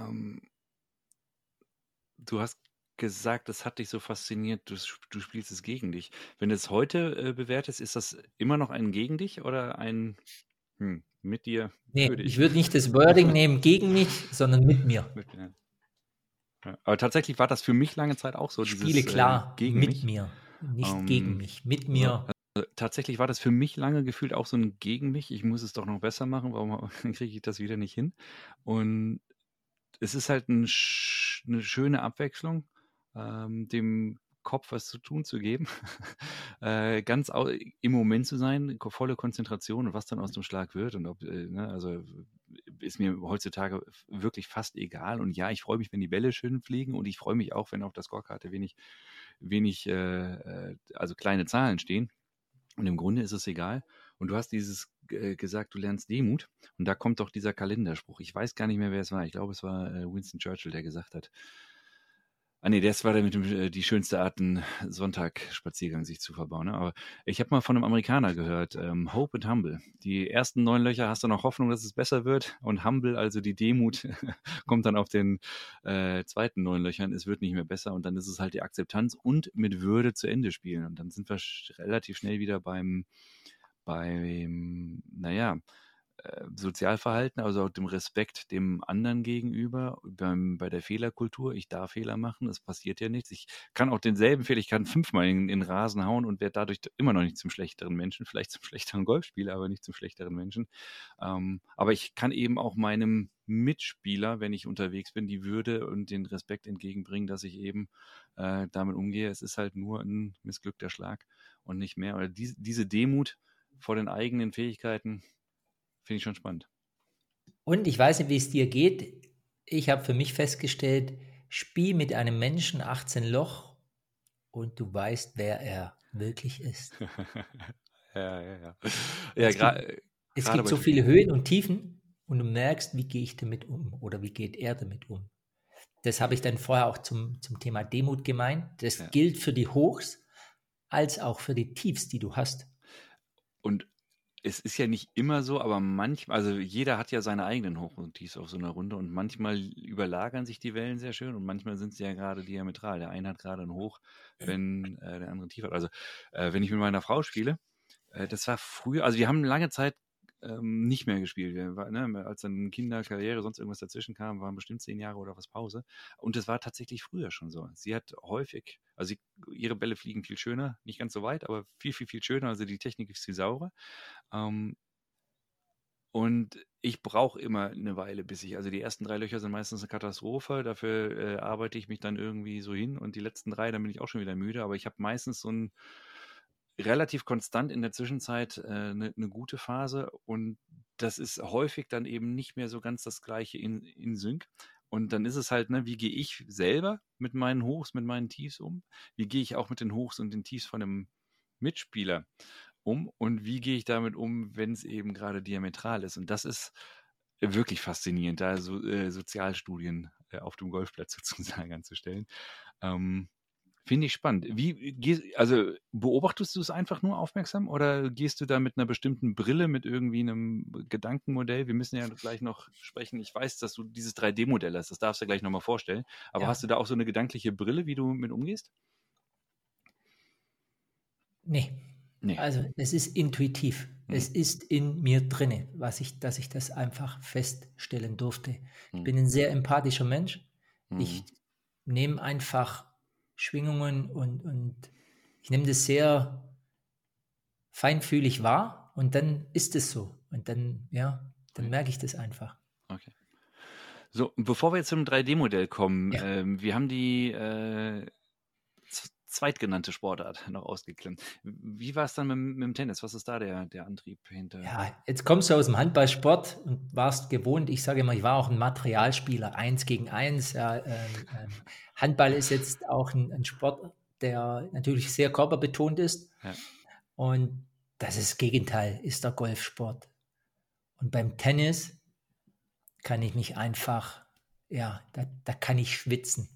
du hast gesagt, das hat dich so fasziniert, du spielst es gegen dich. Wenn du es heute bewertest, ist das immer noch ein gegen dich oder ein mit dir, Nee, für dich? ich würde nicht das Wording nehmen gegen mich, sondern mit mir. Ja. Aber tatsächlich war das für mich lange Zeit auch so. Ich spiele klar gegen mit mich. mir, nicht gegen mich, mit mir. Tatsächlich war das für mich lange gefühlt auch so ein gegen mich. Ich muss es doch noch besser machen, warum kriege ich das wieder nicht hin? Und es ist halt eine schöne Abwechslung, dem Kopf was zu tun zu geben, ganz im Moment zu sein, volle Konzentration und was dann aus dem Schlag wird und ob, also ist mir heutzutage wirklich fast egal. Und ja, ich freue mich, wenn die Bälle schön fliegen und ich freue mich auch, wenn auf der Scorekarte wenig, also kleine Zahlen stehen. Und im Grunde ist es egal. Und du hast gesagt, du lernst Demut. Und da kommt doch dieser Kalenderspruch. Ich weiß gar nicht mehr, wer es war. Ich glaube, es war Winston Churchill, der gesagt hat. Das war der mit dem, die schönste Art, einen Sonntagspaziergang sich zu verbauen. Ne? Aber ich habe mal von einem Amerikaner gehört, Hope and Humble. Die ersten 9 Löcher hast du noch Hoffnung, dass es besser wird. Und Humble, also die Demut, kommt dann auf den zweiten 9 Löchern. Es wird nicht mehr besser. Und dann ist es halt die Akzeptanz und mit Würde zu Ende spielen. Und dann sind wir relativ schnell wieder beim Sozialverhalten, also auch dem Respekt dem anderen gegenüber, bei der Fehlerkultur. Ich darf Fehler machen, es passiert ja nichts. Ich kann auch denselben Fehler, ich kann 5-mal in den Rasen hauen und werde dadurch immer noch nicht zum schlechteren Menschen, vielleicht zum schlechteren Golfspieler, aber nicht zum schlechteren Menschen. Aber ich kann eben auch meinem Mitspieler, wenn ich unterwegs bin, die Würde und den Respekt entgegenbringen, dass ich eben damit umgehe. Es ist halt nur ein missglückter Schlag und nicht mehr. Oder diese Demut vor den eigenen Fähigkeiten, finde ich schon spannend. Und ich weiß nicht, wie es dir geht. Ich habe für mich festgestellt, spiel mit einem Menschen 18 Loch und du weißt, wer er wirklich ist. Ja. Es gibt so viele Höhen und Tiefen und du merkst, wie gehe ich damit um oder wie geht er damit um. Das habe ich dann vorher auch zum Thema Demut gemeint. Das gilt für die Hochs als auch für die Tiefs, die du hast. Und es ist ja nicht immer so, aber manchmal, also jeder hat ja seine eigenen Hoch- und Tiefs auf so einer Runde und manchmal überlagern sich die Wellen sehr schön und manchmal sind sie ja gerade diametral. Der eine hat gerade ein Hoch, wenn der andere tief hat. Also wenn ich mit meiner Frau spiele, das war früher, also wir haben lange Zeit nicht mehr gespielt. Als dann Kinderkarriere, sonst irgendwas dazwischen kam, waren bestimmt 10 Jahre oder was Pause. Und das war tatsächlich früher schon so. Sie hat häufig, also ihre Bälle fliegen viel schöner, nicht ganz so weit, aber viel, viel, viel schöner. Also die Technik ist viel saurer. Und ich brauche immer eine Weile, also die ersten 3 Löcher sind meistens eine Katastrophe, dafür arbeite ich mich dann irgendwie so hin und die letzten 3, dann bin ich auch schon wieder müde, aber ich habe meistens so ein relativ konstant in der Zwischenzeit eine gute Phase und das ist häufig dann eben nicht mehr so ganz das Gleiche in Sync. Und dann ist es halt, wie gehe ich selber mit meinen Hochs, mit meinen Tiefs um? Wie gehe ich auch mit den Hochs und den Tiefs von einem Mitspieler um? Und wie gehe ich damit um, wenn es eben gerade diametral ist? Und das ist wirklich faszinierend, da Sozialstudien auf dem Golfplatz sozusagen anzustellen. Finde ich spannend. Also beobachtest du es einfach nur aufmerksam oder gehst du da mit einer bestimmten Brille, mit irgendwie einem Gedankenmodell? Wir müssen ja gleich noch sprechen. Ich weiß, dass du dieses 3D-Modell hast, das darfst du gleich nochmal vorstellen. Aber hast Ja, du da auch so eine gedankliche Brille, wie du mit umgehst? nee. Nee. Also es ist intuitiv. Hm. Es ist in mir drinne, dass ich das einfach feststellen durfte. Ich Hm. bin ein sehr empathischer Mensch. Hm. Ich nehme einfach Schwingungen und ich nehme das sehr feinfühlig wahr und dann ist es so. Und dann, ja, dann Okay. merke ich das einfach. Okay. So, und bevor wir jetzt zum 3D-Modell kommen, Ja. wir haben die zweitgenannte Sportart noch ausgeklemmt. Wie war es dann mit dem Tennis? Was ist da der Antrieb hinter? Ja, jetzt kommst du aus dem Handballsport und warst gewohnt. Ich sage immer, ich war auch ein Materialspieler, 1 gegen 1. Ja, Handball ist jetzt auch ein Sport, der natürlich sehr körperbetont ist. Ja. Und das Gegenteil ist der Golfsport. Und beim Tennis kann ich mich einfach, ja, da kann ich schwitzen.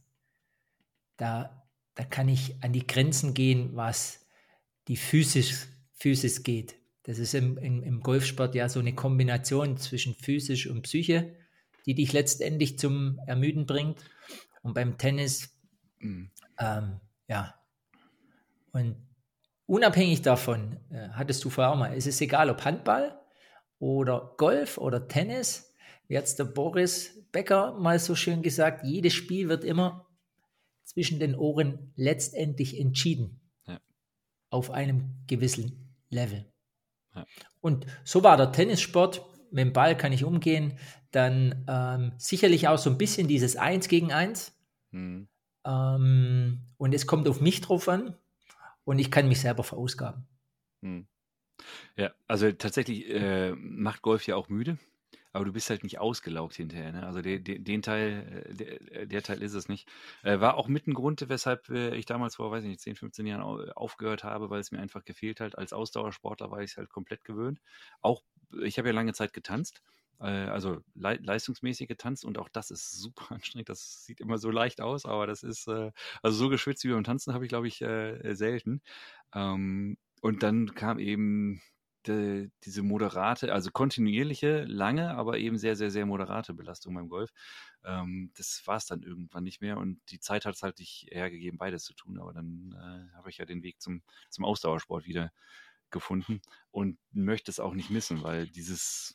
Da kann ich an die Grenzen gehen, was die Physis geht. Das ist im Golfsport ja so eine Kombination zwischen physisch und Psyche, die dich letztendlich zum Ermüden bringt. Und beim Tennis, Mhm. ja, und unabhängig davon, hattest du vorher auch mal, es ist egal, ob Handball oder Golf oder Tennis, wie hat es der Boris Becker mal so schön gesagt, jedes Spiel wird immer zwischen den Ohren letztendlich entschieden. Ja. Auf einem gewissen Level. Ja. Und so war der Tennissport. Mit dem Ball kann ich umgehen. Dann sicherlich auch so ein bisschen dieses 1 gegen 1. Mhm. Und es kommt auf mich drauf an. Und ich kann mich selber verausgaben. Mhm. Ja, also tatsächlich macht Golf ja auch müde, aber du bist halt nicht ausgelaugt hinterher. Ne? Also den Teil, der Teil ist es nicht. War auch mit ein Grund, weshalb ich damals vor, weiß ich nicht, 10, 15 Jahren aufgehört habe, weil es mir einfach gefehlt hat. Als Ausdauersportler war ich es halt komplett gewöhnt. Auch, ich habe ja lange Zeit getanzt. Also leistungsmäßig getanzt und auch das ist super anstrengend. Das sieht immer so leicht aus, aber das ist, also so geschwitzt wie beim Tanzen habe ich, glaube ich, selten. Und dann kam eben diese moderate, also kontinuierliche, lange, aber eben sehr, sehr, sehr moderate Belastung beim Golf. Das war es dann irgendwann nicht mehr und die Zeit hat es halt nicht hergegeben, beides zu tun. Aber dann habe ich ja den Weg zum Ausdauersport wieder gefunden und möchte es auch nicht missen, weil dieses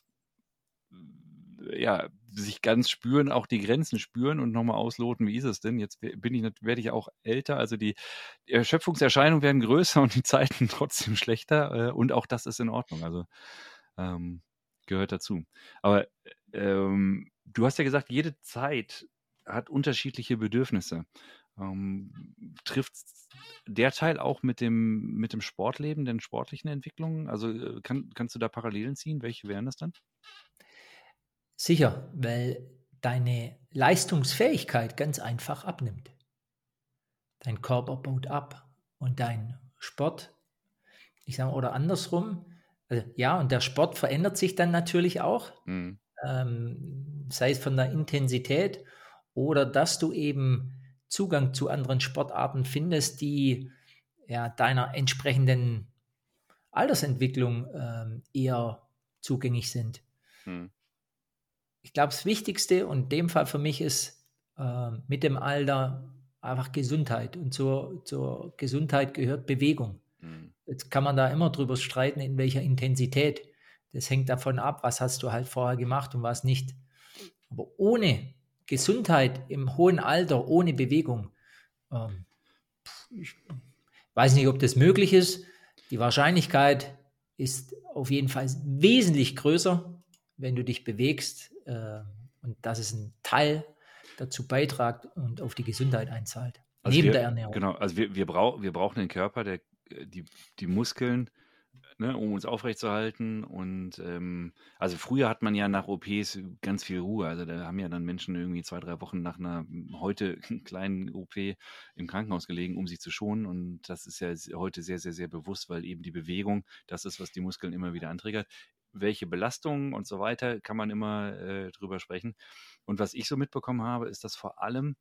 ja, sich ganz spüren, auch die Grenzen spüren und nochmal ausloten, wie ist es denn? Jetzt werde ich auch älter, also die Erschöpfungserscheinungen werden größer und die Zeiten trotzdem schlechter und auch das ist in Ordnung, also gehört dazu. Aber du hast ja gesagt, jede Zeit hat unterschiedliche Bedürfnisse. Trifft der Teil auch mit dem Sportleben, den sportlichen Entwicklungen? Also kannst du da Parallelen ziehen? Welche wären das dann? Sicher, weil deine Leistungsfähigkeit ganz einfach abnimmt. Dein Körper baut ab und dein Sport, ich sage mal, oder andersrum, also ja, und der Sport verändert sich dann natürlich auch, Mhm. sei es von der Intensität oder dass du eben Zugang zu anderen Sportarten findest, die ja deiner entsprechenden Altersentwicklung eher zugänglich sind. Mhm. Ich glaube, das Wichtigste und in dem Fall für mich ist mit dem Alter einfach Gesundheit. Und zur Gesundheit gehört Bewegung. Mhm. Jetzt kann man da immer drüber streiten, in welcher Intensität. Das hängt davon ab, was hast du halt vorher gemacht und was nicht. Aber ohne Gesundheit im hohen Alter, ohne Bewegung, ich weiß nicht, ob das möglich ist. Die Wahrscheinlichkeit ist auf jeden Fall wesentlich größer, wenn du dich bewegst und dass es ein Teil dazu beitragt und auf die Gesundheit einzahlt. Also Neben der Ernährung. genau, also wir brauchen den Körper, die Muskeln, ne, um uns aufrechtzuerhalten. Und also früher hat man ja nach OPs ganz viel Ruhe. Also da haben ja dann Menschen irgendwie 2, 3 Wochen nach einer heute kleinen OP im Krankenhaus gelegen, um sich zu schonen. Und das ist ja heute sehr, sehr, sehr bewusst, weil eben die Bewegung das ist, was die Muskeln immer wieder antriggert. Welche Belastungen und so weiter kann man immer drüber sprechen. Und was ich so mitbekommen habe, ist, dass vor allem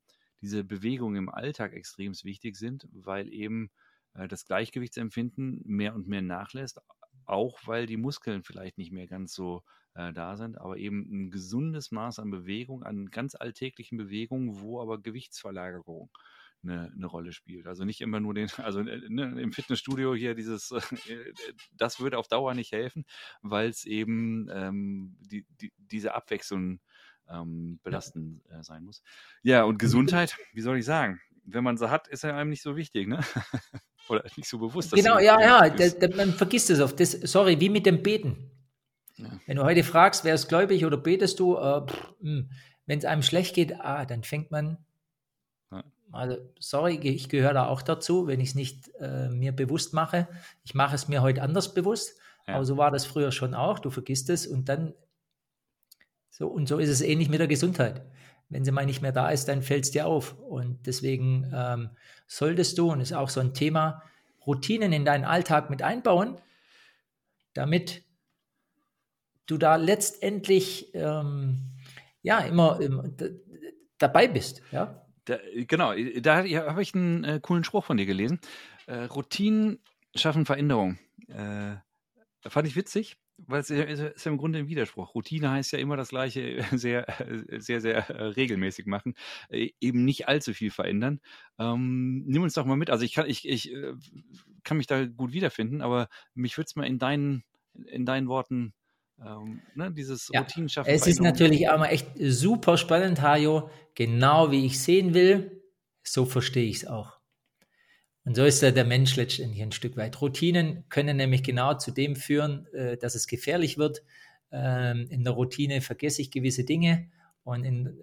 diese Bewegungen im Alltag extrem wichtig sind, weil eben das Gleichgewichtsempfinden mehr und mehr nachlässt, auch weil die Muskeln vielleicht nicht mehr ganz so da sind, aber eben ein gesundes Maß an Bewegung, an ganz alltäglichen Bewegungen, wo aber Gewichtsverlagerung eine Rolle spielt. Also nicht immer nur also im Fitnessstudio hier das würde auf Dauer nicht helfen, weil es eben diese Abwechslung belastend sein muss. Ja, und Gesundheit, wie soll ich sagen? Wenn man sie hat, ist er einem nicht so wichtig, ne? Oder nicht so bewusst, dass Genau, sie ja, ist. man vergisst es oft. Sorry, wie mit dem Beten. Ja. Wenn du heute fragst, wer ist gläubig oder betest du, wenn es einem schlecht geht, dann fängt man, also sorry, ich gehöre da auch dazu, wenn ich es nicht mir bewusst mache. Ich mache es mir heute anders bewusst, aber so war das früher schon auch. Du vergisst es und dann, so ist es ähnlich mit der Gesundheit. Wenn sie mal nicht mehr da ist, dann fällt es dir auf. Und deswegen solltest du, und das ist auch so ein Thema, Routinen in deinen Alltag mit einbauen, damit du da letztendlich immer dabei bist. Ja? Genau, da habe ich einen coolen Spruch von dir gelesen. Routinen schaffen Veränderung. Fand ich witzig, weil es ist ja im Grunde ein Widerspruch. Routine heißt ja immer das Gleiche sehr, sehr, sehr regelmäßig machen, eben nicht allzu viel verändern. Nimm uns doch mal mit. Also ich kann mich da gut wiederfinden, aber mich würde es mal in deinen Worten dieses Routinen schaffen. Es ist natürlich auch mal echt super spannend, Hajo. Genau wie ich sehen will, so verstehe ich es auch. Und so ist ja der Mensch letztendlich ein Stück weit. Routinen können nämlich genau zu dem führen, dass es gefährlich wird. In der Routine vergesse ich gewisse Dinge und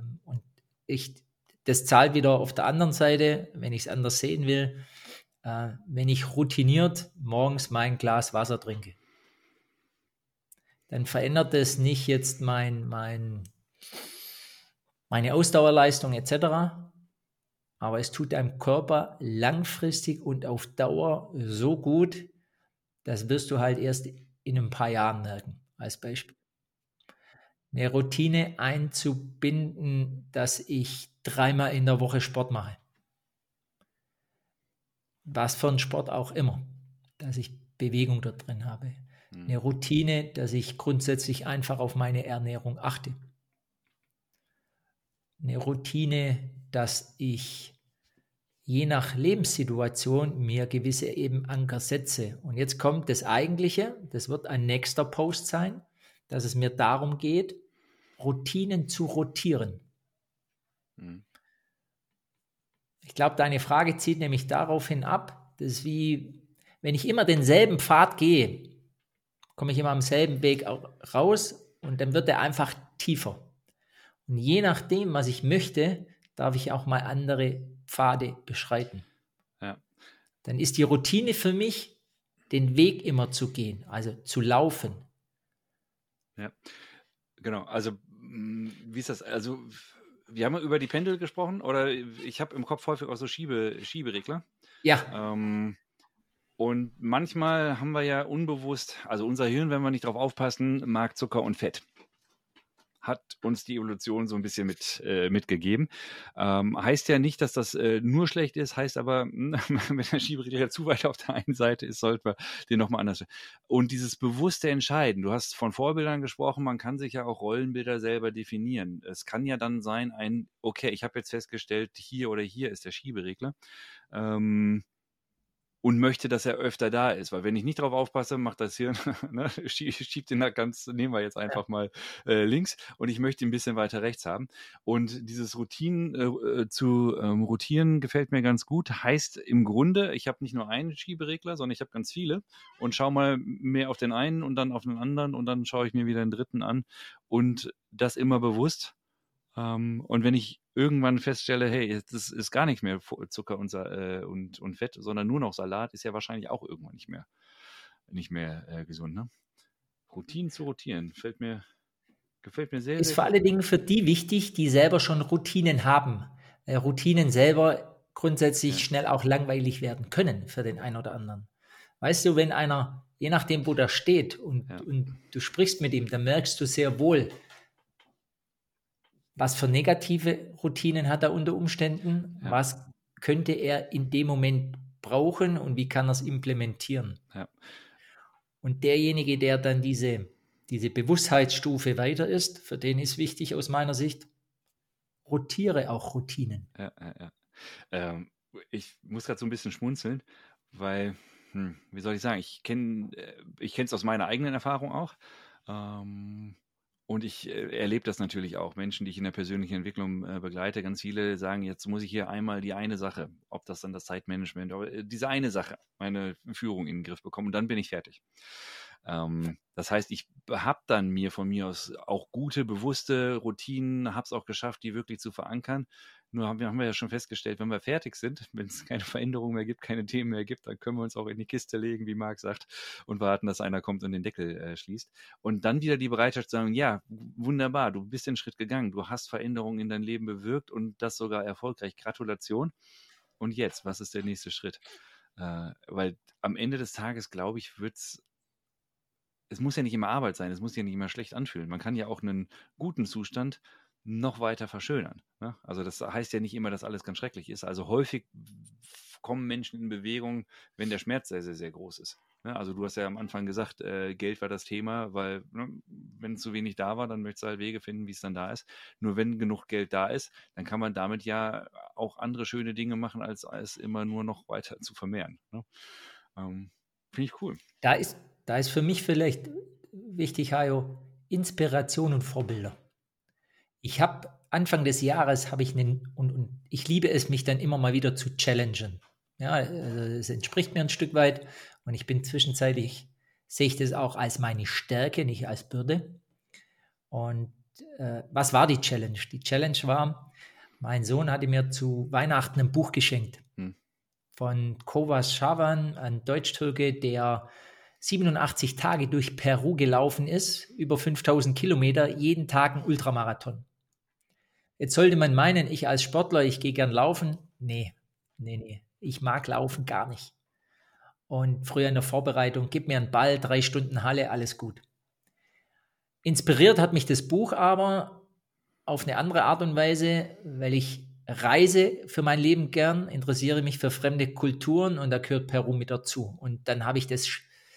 das zahlt wieder auf der anderen Seite, wenn ich es anders sehen will, wenn ich routiniert morgens mein Glas Wasser trinke. Dann verändert es nicht jetzt meine Ausdauerleistung etc., aber es tut deinem Körper langfristig und auf Dauer so gut, das wirst du halt erst in ein paar Jahren merken, als Beispiel. Eine Routine einzubinden, dass ich 3-mal in der Woche Sport mache. Was für ein Sport auch immer, dass ich Bewegung dort drin habe. Eine Routine, dass ich grundsätzlich einfach auf meine Ernährung achte. Eine Routine, dass ich je nach Lebenssituation mir gewisse eben Anker setze. Und jetzt kommt das Eigentliche, das wird ein nächster Post sein, dass es mir darum geht, Routinen zu rotieren. Ich glaube, deine Frage zielt nämlich daraufhin ab, das ist wie, wenn ich immer denselben Pfad gehe, komme ich immer am selben Weg raus und dann wird er einfach tiefer. Und je nachdem, was ich möchte, darf ich auch mal andere Pfade beschreiten. Ja. Dann ist die Routine für mich, den Weg immer zu gehen, also zu laufen. Ja, genau. Also, wie ist das? Also, wir haben über die Pendel gesprochen, oder ich habe im Kopf häufig auch so Schieberegler. Ja. Und manchmal haben wir ja unbewusst, also unser Hirn, wenn wir nicht drauf aufpassen, mag Zucker und Fett. Hat uns die Evolution so ein bisschen mitgegeben. Heißt ja nicht, dass das nur schlecht ist, heißt aber, wenn der Schieberegler zu weit auf der einen Seite ist, sollten wir den nochmal anders. Und dieses bewusste Entscheiden, du hast von Vorbildern gesprochen, man kann sich ja auch Rollenbilder selber definieren. Es kann ja dann sein, okay, ich habe jetzt festgestellt, hier oder hier ist der Schieberegler. Und möchte, dass er öfter da ist. Weil wenn ich nicht drauf aufpasse, macht das Hirn, ne, schiebt den da ganz, nehmen wir jetzt einfach mal links, und ich möchte ihn ein bisschen weiter rechts haben. Und dieses Routinen zu rotieren gefällt mir ganz gut. Heißt im Grunde, ich habe nicht nur einen Schieberegler, sondern ich habe ganz viele und schaue mal mehr auf den einen und dann auf den anderen und dann schaue ich mir wieder den dritten an und das immer bewusst. Und wenn ich irgendwann feststelle, hey, das ist gar nicht mehr Zucker und Fett, sondern nur noch Salat, ist ja wahrscheinlich auch irgendwann nicht mehr gesund. Ne? Routinen zu rotieren, gefällt mir sehr, ist sehr vor gut. allen Dingen für die wichtig, die selber schon Routinen haben. Routinen selber grundsätzlich schnell auch langweilig werden können für den einen oder anderen. Weißt du, wenn einer, je nachdem, wo der steht und du sprichst mit ihm, dann merkst du sehr wohl, was für negative Routinen hat er unter Umständen, Ja. was könnte er in dem Moment brauchen und wie kann er es implementieren. Ja. Und derjenige, der dann diese Bewusstheitsstufe weiter ist, für den ist wichtig aus meiner Sicht, rotiere auch Routinen. Ja. Ich muss gerade so ein bisschen schmunzeln, weil, wie soll ich sagen, ich kenne es aus meiner eigenen Erfahrung auch. Und ich erlebe das natürlich auch. Menschen, die ich in der persönlichen Entwicklung begleite, ganz viele sagen, jetzt muss ich hier einmal die eine Sache, ob das dann das Zeitmanagement, aber diese eine Sache, meine Führung in den Griff bekommen und dann bin ich fertig. Das heißt, ich habe dann von mir aus auch gute, bewusste Routinen, habe es auch geschafft, die wirklich zu verankern. Nur haben wir ja schon festgestellt, wenn wir fertig sind, wenn es keine Veränderung mehr gibt, keine Themen mehr gibt, dann können wir uns auch in die Kiste legen, wie Marc sagt, und warten, dass einer kommt und den Deckel schließt. Und dann wieder die Bereitschaft zu sagen, ja, wunderbar, du bist den Schritt gegangen, du hast Veränderungen in dein Leben bewirkt und das sogar erfolgreich. Gratulation. Und jetzt, was ist der nächste Schritt? Weil am Ende des Tages, glaube ich, es muss ja nicht immer Arbeit sein, es muss ja nicht immer schlecht anfühlen. Man kann ja auch einen guten Zustand noch weiter verschönern. Ne? Also das heißt ja nicht immer, dass alles ganz schrecklich ist. Also häufig kommen Menschen in Bewegung, wenn der Schmerz sehr, sehr, sehr groß ist. Ne? Also du hast ja am Anfang gesagt, Geld war das Thema, weil wenn zu wenig da war, dann möchtest du halt Wege finden, wie es dann da ist. Nur wenn genug Geld da ist, dann kann man damit ja auch andere schöne Dinge machen, als immer nur noch weiter zu vermehren. Ne? Finde ich cool. Da ist für mich vielleicht wichtig, Hajo, Inspiration und Vorbilder. Ich habe Anfang des Jahres und ich liebe es, mich dann immer mal wieder zu challengen. Ja, es entspricht mir ein Stück weit und ich bin zwischenzeitlich, sehe ich das auch als meine Stärke, nicht als Bürde. Und was war die Challenge? Die Challenge war, mein Sohn hatte mir zu Weihnachten ein Buch geschenkt von Kovas Shavan, ein Deutsch-Türke, der 87 Tage durch Peru gelaufen ist, über 5000 Kilometer, jeden Tag ein Ultramarathon. Jetzt sollte man meinen, ich als Sportler, ich gehe gern laufen. Nee. Ich mag Laufen gar nicht. Und früher in der Vorbereitung, gib mir einen Ball, 3 Stunden Halle, alles gut. Inspiriert hat mich das Buch aber auf eine andere Art und Weise, weil ich reise für mein Leben gern, interessiere mich für fremde Kulturen und da gehört Peru mit dazu. Und dann habe ich das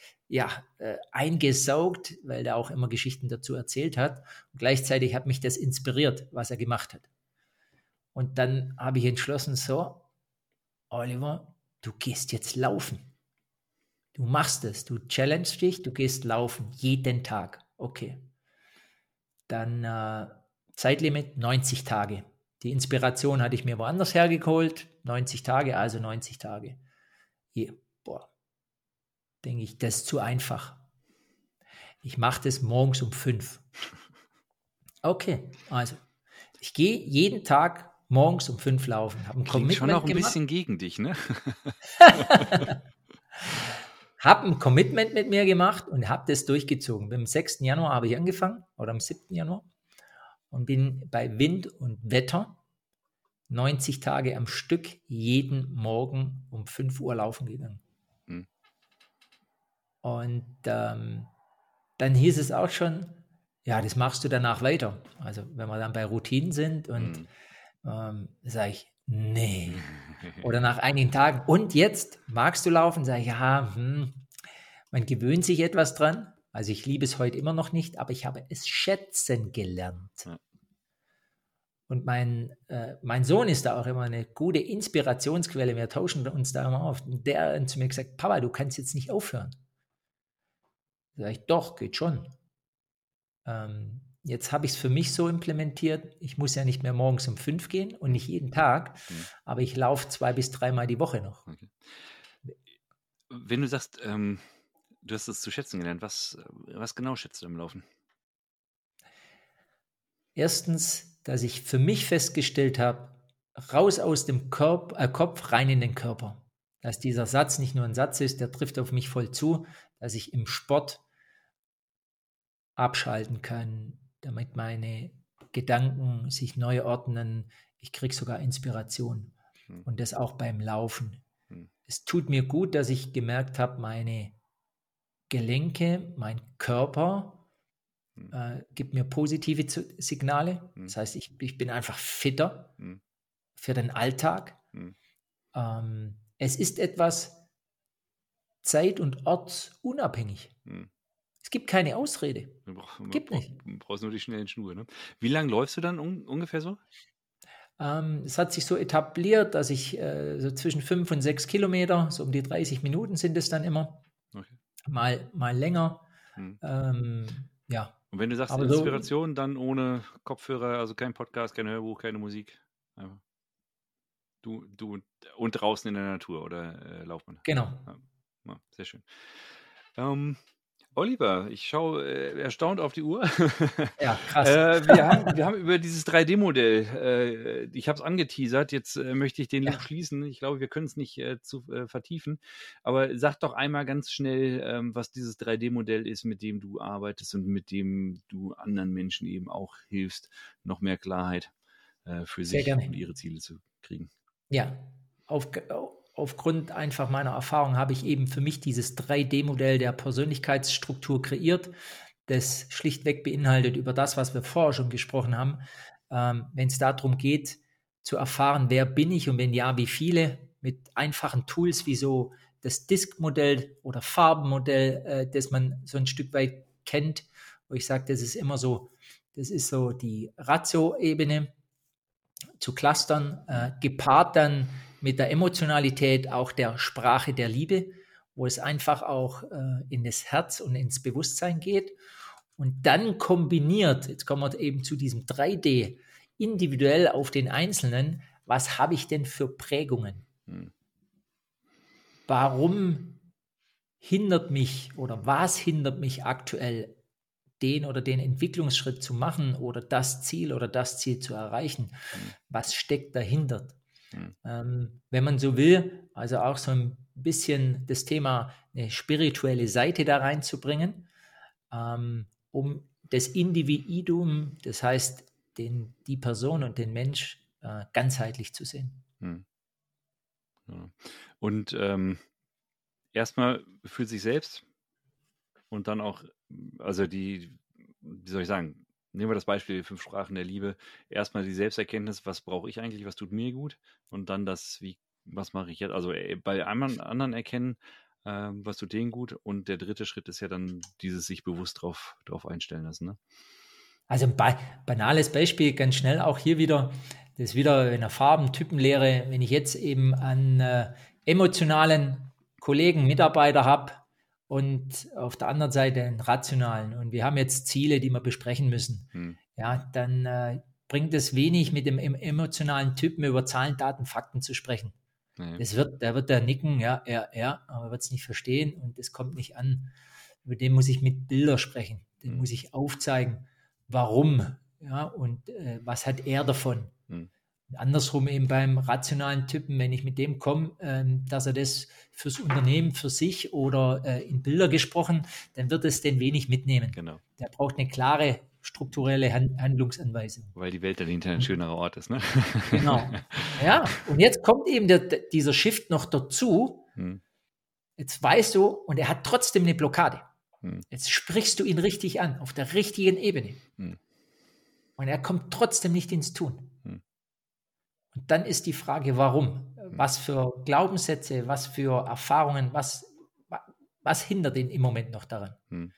eingesaugt, weil er auch immer Geschichten dazu erzählt hat. Und gleichzeitig hat mich das inspiriert, was er gemacht hat. Und dann habe ich entschlossen, so, Oliver, du gehst jetzt laufen. Du machst es, du challengest dich, du gehst laufen, jeden Tag. Okay. Dann Zeitlimit 90 Tage. Die Inspiration hatte ich mir woanders hergeholt. 90 Tage, also 90 Tage. Hier, denke ich, das ist zu einfach. Ich mache das morgens um 5. Okay, also ich gehe jeden Tag morgens um 5 laufen. Habe ein Klingt schon auch ein gemacht. bisschen gegen dich, ne? Habe ein Commitment mit mir gemacht und habe das durchgezogen. Am 6. Januar habe ich angefangen oder am 7. Januar und bin bei Wind und Wetter 90 Tage am Stück jeden Morgen um 5 Uhr laufen gegangen. Und dann hieß es auch schon, ja, das machst du danach weiter. Also wenn wir dann bei Routinen sind und sage ich, nee. Oder nach einigen Tagen, und jetzt magst du laufen? Sage ich, ja, man gewöhnt sich etwas dran. Also ich liebe es heute immer noch nicht, aber ich habe es schätzen gelernt. Ja. Und mein Sohn ist da auch immer eine gute Inspirationsquelle. Wir tauschen uns da immer auf. Und der hat zu mir gesagt, Papa, du kannst jetzt nicht aufhören. Da sage ich, doch, geht schon. Jetzt habe ich es für mich so implementiert, ich muss ja nicht mehr morgens um 5 gehen und nicht jeden Tag, aber ich laufe 2 bis 3 Mal die Woche noch. Okay. Wenn du sagst, du hast es zu schätzen gelernt, was genau schätzt du im Laufen? Erstens, dass ich für mich festgestellt habe, raus aus dem Kopf, rein in den Körper. Dass dieser Satz nicht nur ein Satz ist, der trifft auf mich voll zu, dass ich im Sport abschalten kann, damit meine Gedanken sich neu ordnen. Ich kriege sogar Inspiration. Und das auch beim Laufen. Es tut mir gut, dass ich gemerkt habe, meine Gelenke, mein Körper gibt mir positive Signale. Das heißt, ich bin einfach fitter für den Alltag. Es ist etwas zeit- und ortsunabhängig. Es gibt keine Ausrede. Gibt nicht. Du brauchst nur die schnellen Schuhe. Ne? Wie lange läufst du dann ungefähr so? Es hat sich so etabliert, dass ich so zwischen 5 und 6 Kilometer, so um die 30 Minuten sind es dann immer. Okay. Mal länger. Ja. Und wenn du sagst, aber Inspiration, so, dann ohne Kopfhörer, also kein Podcast, kein Hörbuch, keine Musik. Einfach. Du und draußen in der Natur oder Laufbahn. Genau. Ja, sehr schön. Oliver, ich schaue erstaunt auf die Uhr. Ja, krass. Wir haben über dieses 3D-Modell, ich habe es angeteasert, jetzt möchte ich den Loop schließen. Ich glaube, wir können es nicht zu vertiefen. Aber sag doch einmal ganz schnell, was dieses 3D-Modell ist, mit dem du arbeitest und mit dem du anderen Menschen eben auch hilfst, noch mehr Klarheit für sich und ihre Ziele zu kriegen. Ja, aufgrund einfach meiner Erfahrung habe ich eben für mich dieses 3D-Modell der Persönlichkeitsstruktur kreiert, das schlichtweg beinhaltet über das, was wir vorher schon gesprochen haben, wenn es darum geht, zu erfahren, wer bin ich und wenn ja, wie viele, mit einfachen Tools wie so das Disk-Modell oder Farbenmodell, das man so ein Stück weit kennt, wo ich sage, das ist immer so, das ist so die Ratio-Ebene zu clustern, gepaart dann mit der Emotionalität auch der Sprache der Liebe, wo es einfach auch in das Herz und ins Bewusstsein geht. Und dann kombiniert, jetzt kommen wir eben zu diesem 3D, individuell auf den Einzelnen, was habe ich denn für Prägungen? Warum hindert mich oder was hindert mich aktuell, den oder den Entwicklungsschritt zu machen oder das Ziel zu erreichen? Was steckt dahinter? Wenn man so will, also auch so ein bisschen das Thema eine spirituelle Seite da reinzubringen, um das Individuum, das heißt die Person und den Mensch ganzheitlich zu sehen. Ja. Und erstmal für sich selbst und dann auch, also wie soll ich sagen, nehmen wir das Beispiel 5 Sprachen der Liebe, erstmal die Selbsterkenntnis, was brauche ich eigentlich, was tut mir gut und dann was mache ich jetzt, also bei anderen erkennen, was tut denen gut und der dritte Schritt ist ja dann dieses sich bewusst drauf einstellen lassen, ne? Also ein banales Beispiel, ganz schnell auch hier wieder, das ist wieder in der Farbentypenlehre, wenn ich jetzt eben einen emotionalen Kollegen, Mitarbeiter habe und auf der anderen Seite einen rationalen und wir haben jetzt Ziele, die wir besprechen müssen, ja, dann bringt es wenig, mit dem emotionalen Typen über Zahlen, Daten, Fakten zu sprechen. Nee. Der wird da nicken, ja, aber er wird es nicht verstehen und es kommt nicht an. Über den muss ich mit Bildern sprechen, den muss ich aufzeigen, warum, ja, und was hat er davon. Andersrum eben beim rationalen Typen, wenn ich mit dem komme, dass er das fürs Unternehmen, für sich oder in Bilder gesprochen, dann wird es den wenig mitnehmen. Genau. Der braucht eine klare, strukturelle Handlungsanweisung. Weil die Welt dann hinterher ein schönerer Ort ist, ne? Genau. Ja, und jetzt kommt eben dieser Shift noch dazu. Jetzt weißt du, und er hat trotzdem eine Blockade. Jetzt sprichst du ihn richtig an, auf der richtigen Ebene. Und er kommt trotzdem nicht ins Tun. Und dann ist die Frage, warum? Was für Glaubenssätze, was für Erfahrungen, was hindert ihn im Moment noch daran?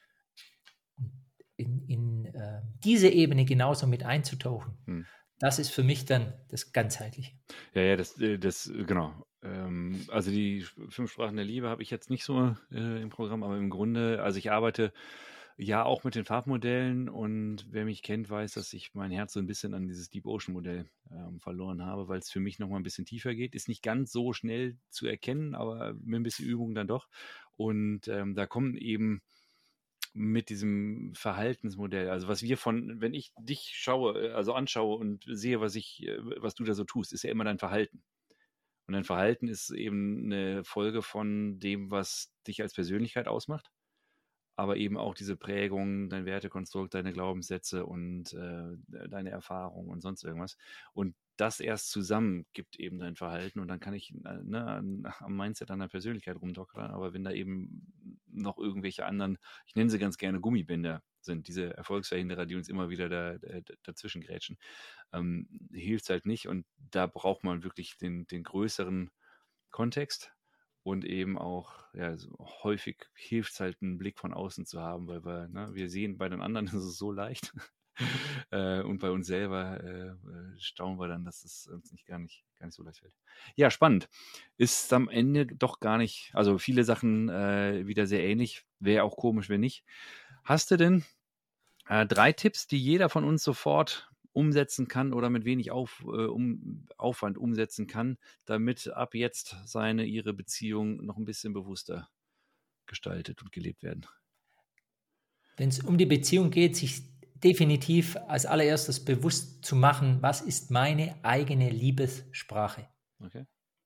In diese Ebene genauso mit einzutauchen, das ist für mich dann das Ganzheitliche. Ja, das genau. Also die 5 Sprachen der Liebe habe ich jetzt nicht so im Programm, aber im Grunde, also ich arbeite ja auch mit den Farbmodellen und wer mich kennt, weiß, dass ich mein Herz so ein bisschen an dieses Deep Ocean Modell verloren habe, weil es für mich nochmal ein bisschen tiefer geht. Ist nicht ganz so schnell zu erkennen, aber mit ein bisschen Übung dann doch. Und da kommen eben mit diesem Verhaltensmodell, also was wir wenn ich dich anschaue und sehe, was du da so tust, ist ja immer dein Verhalten. Und dein Verhalten ist eben eine Folge von dem, was dich als Persönlichkeit ausmacht, aber eben auch diese Prägung, dein Wertekonstrukt, deine Glaubenssätze und deine Erfahrungen und sonst irgendwas. Und das erst zusammen gibt eben dein Verhalten und dann kann ich am Mindset, an der Persönlichkeit rumdockern, aber wenn da eben noch irgendwelche anderen, ich nenne sie ganz gerne Gummibänder sind, diese Erfolgsverhinderer, die uns immer wieder dazwischen grätschen, hilft es halt nicht. Und da braucht man wirklich den größeren Kontext und eben auch, ja, so häufig hilft es halt, einen Blick von außen zu haben, weil wir sehen, bei den anderen ist es so leicht und bei uns selber staunen wir dann, dass es uns gar nicht so leicht fällt. Ja, spannend. Ist am Ende doch gar nicht, also viele Sachen wieder sehr ähnlich. Wäre auch komisch, wenn nicht. Hast du denn 3 Tipps, die jeder von uns sofort umsetzen kann oder mit wenig Aufwand umsetzen kann, damit ab jetzt ihre Beziehung noch ein bisschen bewusster gestaltet und gelebt werden? Wenn es um die Beziehung geht, sich definitiv als allererstes bewusst zu machen, was ist meine eigene Liebessprache? Okay.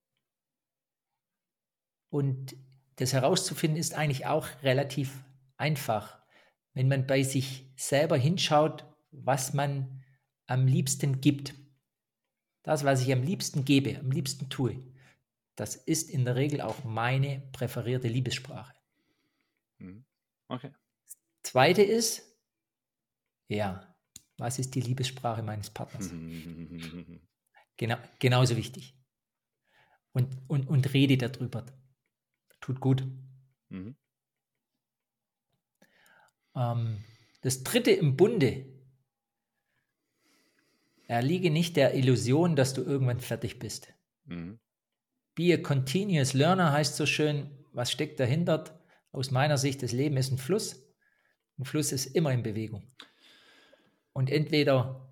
Und das herauszufinden ist eigentlich auch relativ einfach, wenn man bei sich selber hinschaut, was man am liebsten gibt. Das, was ich am liebsten gebe, am liebsten tue, das ist in der Regel auch meine präferierte Liebessprache. Okay. Zweite ist, ja, was ist die Liebessprache meines Partners? Genauso wichtig. Und rede darüber. Tut gut. Mhm. Das dritte im Bunde, erliege nicht der Illusion, dass du irgendwann fertig bist. Mhm. Be a continuous learner heißt so schön, was steckt dahinter? Aus meiner Sicht, das Leben ist ein Fluss. Ein Fluss ist immer in Bewegung. Und entweder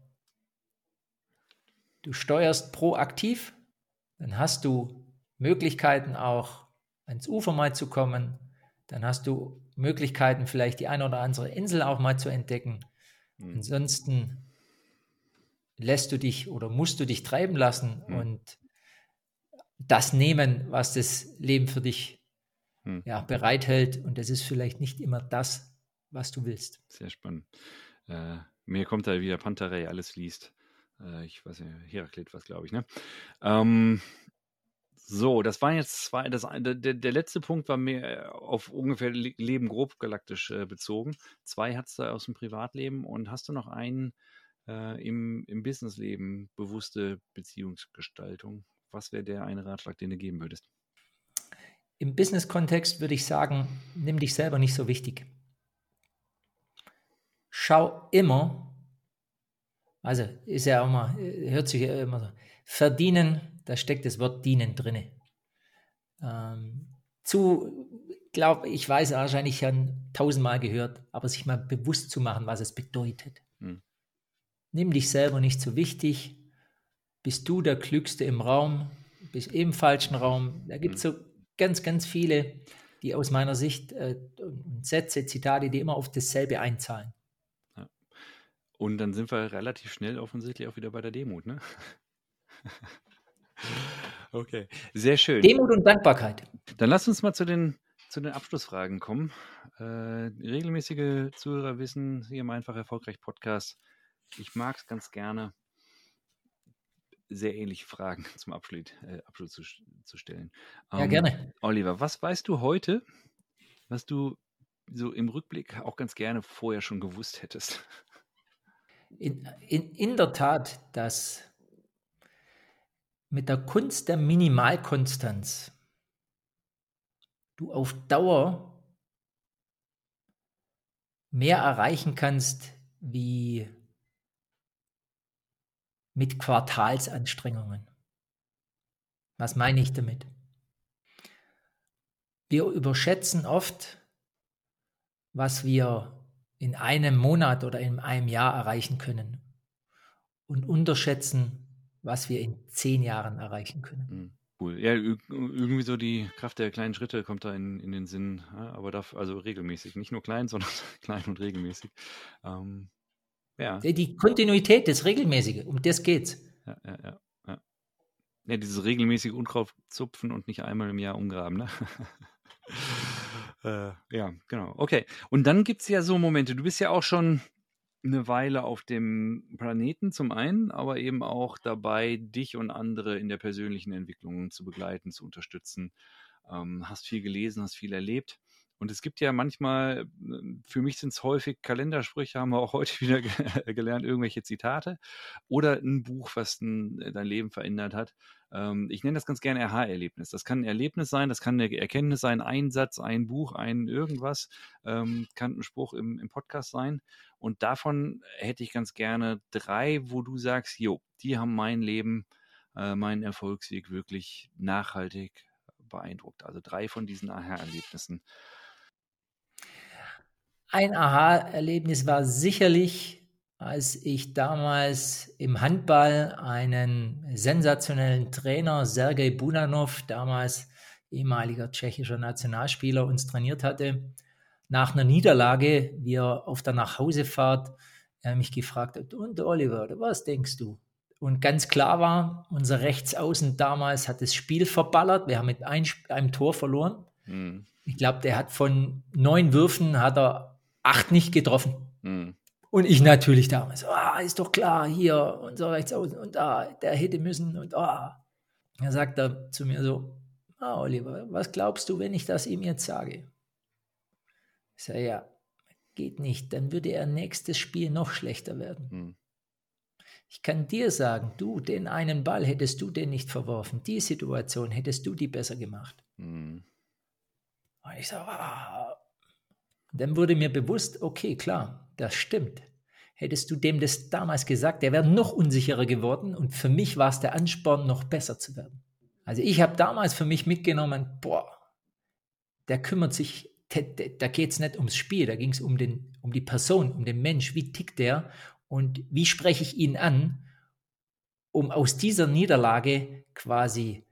du steuerst proaktiv, dann hast du Möglichkeiten auch ans Ufer mal zu kommen, dann hast du Möglichkeiten vielleicht die eine oder andere Insel auch mal zu entdecken. Ansonsten lässt du dich oder musst du dich treiben lassen und das nehmen, was das Leben für dich bereithält. Und das ist vielleicht nicht immer das, was du willst. Sehr spannend. Mir kommt da wieder Pantarei, alles liest. Ich weiß nicht, Heraklit was, glaube ich, ne? So, das waren jetzt 2. Der letzte Punkt war mehr auf ungefähr Leben grob galaktisch bezogen. 2 hattest du aus dem Privatleben und hast du noch einen im Businessleben, bewusste Beziehungsgestaltung? Was wäre der eine Ratschlag, den du geben würdest? Im Business-Kontext würde ich sagen, nimm dich selber nicht so wichtig. Schau immer, also ist ja auch mal, hört sich ja immer so, verdienen, da steckt das Wort dienen drin. Ich weiß wahrscheinlich schon 1000-mal gehört, aber sich mal bewusst zu machen, was es bedeutet. Nimm dich selber nicht so wichtig. Bist du der Klügste im Raum? Bist im falschen Raum? Da gibt es so ganz, ganz viele, die aus meiner Sicht Sätze, Zitate, die immer auf dasselbe einzahlen. Ja. Und dann sind wir relativ schnell offensichtlich auch wieder bei der Demut, ne? Okay, sehr schön. Demut und Dankbarkeit. Dann lass uns mal zu den Abschlussfragen kommen. Regelmäßige Zuhörer wissen, hier im Einfach Erfolgreich Podcast, ich mag es ganz gerne, sehr ähnliche Fragen zum Abschluss zu stellen. Ja, gerne. Oliver, was weißt du heute, was du so im Rückblick auch ganz gerne vorher schon gewusst hättest? In der Tat, dass mit der Kunst der Minimalkonstanz du auf Dauer mehr erreichen kannst wie mit Quartalsanstrengungen. Was meine ich damit? Wir überschätzen oft, was wir in einem Monat oder in einem Jahr erreichen können und unterschätzen, was wir in 10 Jahren erreichen können. Cool. Ja, irgendwie so die Kraft der kleinen Schritte kommt da in den Sinn, aber also regelmäßig. Nicht nur klein, sondern klein und regelmäßig. Ja. Die Kontinuität, das Regelmäßige, um das geht's. Ja, dieses regelmäßige Unkraut zupfen und nicht einmal im Jahr umgraben, ne? Ja, genau. Okay. Und dann gibt es ja so Momente, du bist ja auch schon eine Weile auf dem Planeten zum einen, aber eben auch dabei, dich und andere in der persönlichen Entwicklung zu begleiten, zu unterstützen. Hast viel gelesen, hast viel erlebt. Und es gibt ja manchmal, für mich sind es häufig Kalendersprüche, haben wir auch heute wieder gelernt, irgendwelche Zitate oder ein Buch, was dein Leben verändert hat. Ich nenne das ganz gerne Aha-Erlebnis. Das kann ein Erlebnis sein, das kann eine Erkenntnis sein, ein Satz, ein Buch, ein irgendwas, kann ein Spruch im Podcast sein. Und davon hätte ich ganz gerne 3, wo du sagst, jo, die haben mein Leben, meinen Erfolgsweg wirklich nachhaltig beeindruckt. Also 3 von diesen Aha-Erlebnissen. Ein Aha-Erlebnis war sicherlich, als ich damals im Handball einen sensationellen Trainer, Sergej Bunanov, damals ehemaliger tschechischer Nationalspieler, uns trainiert hatte. Nach einer Niederlage, wir auf der Nachhausefahrt, mich gefragt hat, und Oliver, was denkst du? Und ganz klar war, unser Rechtsaußen damals hat das Spiel verballert. Wir haben mit einem Tor verloren. Mhm. Ich glaube, der hat von 9 Würfen hat er 8 nicht getroffen. Mhm. Und ich natürlich damals, ist doch klar, hier unser Rechtsaußen und der hätte müssen und Da sagt er zu mir so, Oliver, was glaubst du, wenn ich das ihm jetzt sage? Ich sage, ja, geht nicht, dann würde er nächstes Spiel noch schlechter werden. Mhm. Ich kann dir sagen, du, den einen Ball hättest du den nicht verworfen, die Situation hättest du die besser gemacht. Mhm. Und ich sage, Dann wurde mir bewusst, okay, klar, das stimmt. Hättest du dem das damals gesagt, der wäre noch unsicherer geworden und für mich war es der Ansporn, noch besser zu werden. Also ich habe damals für mich mitgenommen, der kümmert sich, da geht es nicht ums Spiel, da ging es um die Person, um den Mensch, wie tickt der und wie spreche ich ihn an, um aus dieser Niederlage quasi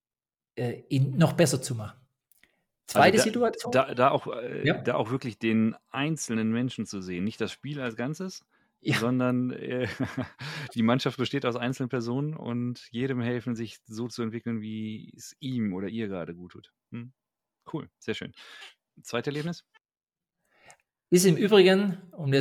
ihn noch besser zu machen. Zweite Situation. Da auch wirklich den einzelnen Menschen zu sehen, nicht das Spiel als Ganzes, sondern die Mannschaft besteht aus einzelnen Personen und jedem helfen, sich so zu entwickeln, wie es ihm oder ihr gerade gut tut. Cool, sehr schön. Zweites Erlebnis? Ist im Übrigen,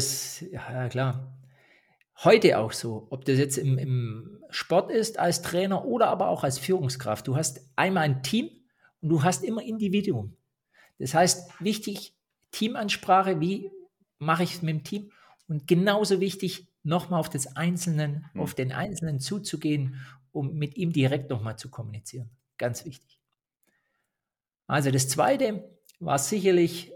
klar, heute auch so, ob das jetzt im Sport ist als Trainer oder aber auch als Führungskraft. Du hast einmal ein Team und du hast immer Individuum. Das heißt, wichtig, Teamansprache, wie mache ich es mit dem Team? Und genauso wichtig, nochmal auf den Einzelnen zuzugehen, um mit ihm direkt nochmal zu kommunizieren. Ganz wichtig. Also das Zweite war sicherlich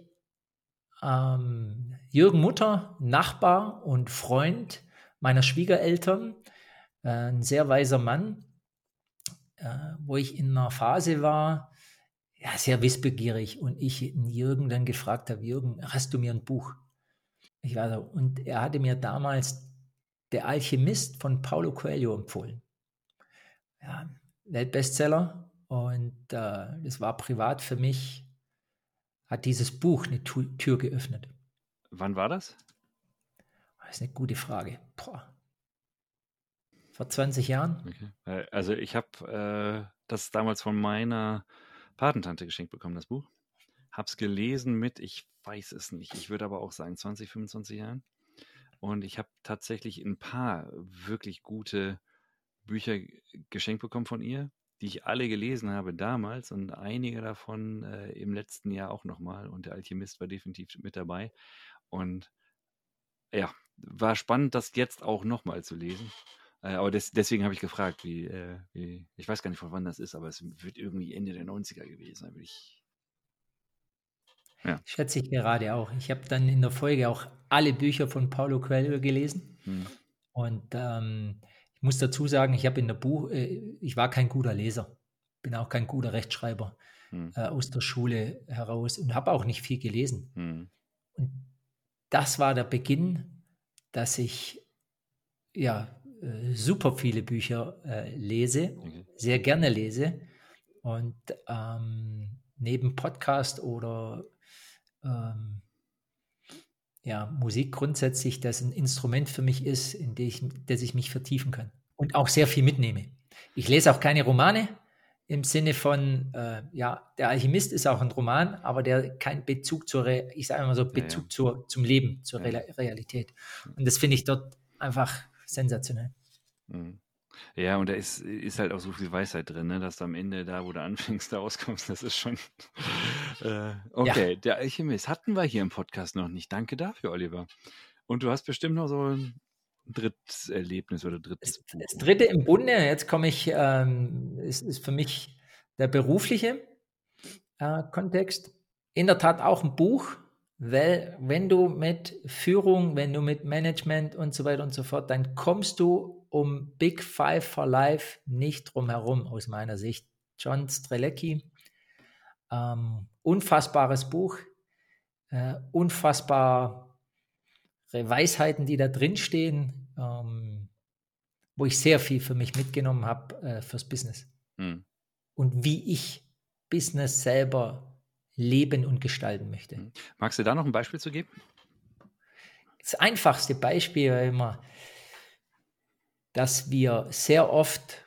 Jürgen Mutter, Nachbar und Freund meiner Schwiegereltern, ein sehr weiser Mann, wo ich in einer Phase war, sehr wissbegierig und ich Jürgen dann gefragt habe, Jürgen, hast du mir ein Buch? Und er hatte mir damals Der Alchemist von Paulo Coelho empfohlen. Ja, Weltbestseller und das war privat für mich, hat dieses Buch eine Tür geöffnet. Wann war das? Das ist eine gute Frage. Vor 20 Jahren. Okay. Also ich habe das damals von meiner Patentante geschenkt bekommen, das Buch. Hab's gelesen mit, ich weiß es nicht, ich würde aber auch sagen 20, 25 Jahren. Und ich habe tatsächlich ein paar wirklich gute Bücher geschenkt bekommen von ihr, die ich alle gelesen habe damals und einige davon im letzten Jahr auch nochmal. Und Der Alchemist war definitiv mit dabei. Und ja, war spannend, das jetzt auch nochmal zu lesen. Aber deswegen habe ich gefragt, wie, ich weiß gar nicht, von wann das ist, aber es wird irgendwie Ende der 90er gewesen sein. Schätze ich gerade auch. Ich habe dann in der Folge auch alle Bücher von Paulo Coelho gelesen. Und ich muss dazu sagen, ich war kein guter Leser, bin auch kein guter Rechtschreiber aus der Schule heraus und habe auch nicht viel gelesen. Und das war der Beginn, dass ich super viele Bücher lese, sehr gerne lese und neben Podcast oder Musik grundsätzlich, das ein Instrument für mich ist, in das ich mich vertiefen kann und auch sehr viel mitnehme. Ich lese auch keine Romane im Sinne von, Der Alchemist ist auch ein Roman, aber der keinen Bezug zum Leben, zur Realität. Und das finde ich dort einfach sensationell. Ja, und da ist halt auch so viel Weisheit drin, ne? Dass du am Ende da, wo du anfängst, da rauskommst, das ist schon Okay, der Alchemist hatten wir hier im Podcast noch nicht. Danke dafür, Oliver. Und du hast bestimmt noch so ein drittes Erlebnis oder drittes Buch. Das dritte im Bunde, jetzt komme ich, ist für mich der berufliche Kontext. In der Tat auch ein Buch, weil wenn du mit Führung, wenn du mit Management und so weiter und so fort, dann kommst du um Big Five for Life nicht drum herum, aus meiner Sicht. John Strelecki, unfassbares Buch, unfassbare Weisheiten, die da drin stehen, wo ich sehr viel für mich mitgenommen habe fürs Business. Und wie ich Business selber leben und gestalten möchte. Magst du da noch ein Beispiel zu geben? Das einfachste Beispiel war immer, dass wir sehr oft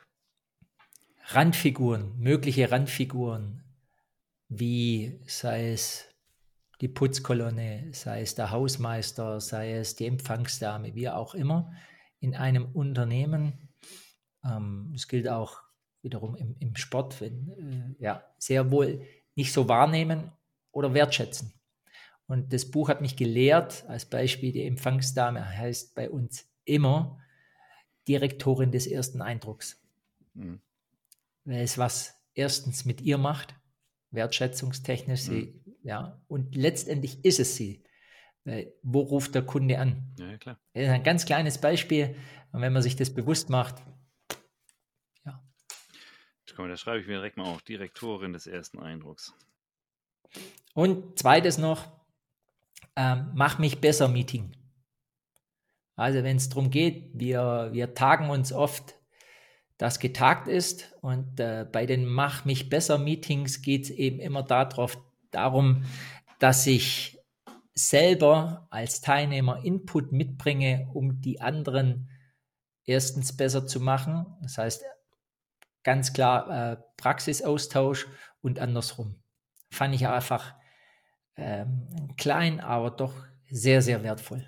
mögliche Randfiguren, wie sei es die Putzkolonne, sei es der Hausmeister, sei es die Empfangsdame, wie auch immer, in einem Unternehmen, das gilt auch wiederum im Sport, sehr wohl nicht so wahrnehmen oder wertschätzen. Und das Buch hat mich gelehrt, als Beispiel, die Empfangsdame heißt bei uns immer Direktorin des ersten Eindrucks. Weil es was erstens mit ihr macht, wertschätzungstechnisch, und letztendlich ist es sie. Weil, wo ruft der Kunde an? Ja, klar. Das ist ein ganz kleines Beispiel, und wenn man sich das bewusst macht, Das schreibe ich mir direkt mal auf, Direktorin des ersten Eindrucks. Und zweites noch, mach mich besser Meeting. Also wenn es darum geht, wir tagen uns oft, dass getagt ist, und bei den Mach mich besser Meetings geht es eben immer darum, dass ich selber als Teilnehmer Input mitbringe, um die anderen erstens besser zu machen. Das heißt, ganz klar Praxisaustausch und andersrum. Fand ich einfach klein, aber doch sehr, sehr wertvoll.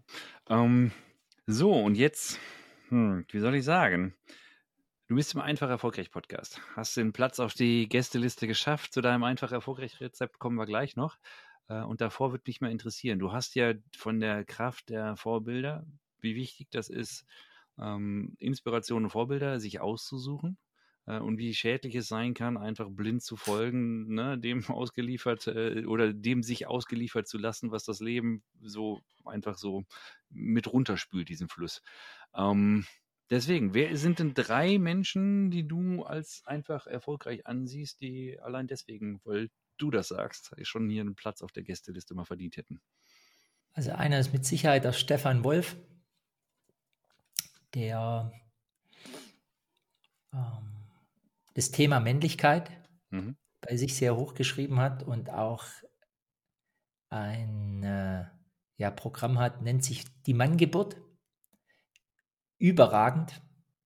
So, und jetzt, wie soll ich sagen? Du bist im Einfach Erfolgreich Podcast. Hast den Platz auf die Gästeliste geschafft. Zu deinem Einfach Erfolgreich Rezept kommen wir gleich noch. Und davor würde mich mal interessieren. Du hast ja von der Kraft der Vorbilder, wie wichtig das ist, Inspiration und Vorbilder sich auszusuchen. Und wie schädlich es sein kann, einfach blind zu folgen, ne, dem ausgeliefert oder dem sich ausgeliefert zu lassen, was das Leben so einfach so mit runterspült, diesen Fluss. Deswegen, wer sind denn 3 Menschen, die du als einfach erfolgreich ansiehst, die allein deswegen, weil du das sagst, schon hier einen Platz auf der Gästeliste mal verdient hätten? Also einer ist mit Sicherheit der Stefan Wolf, der das Thema Männlichkeit bei sich sehr hochgeschrieben hat und auch ein Programm hat, nennt sich die Manngeburt. Überragend.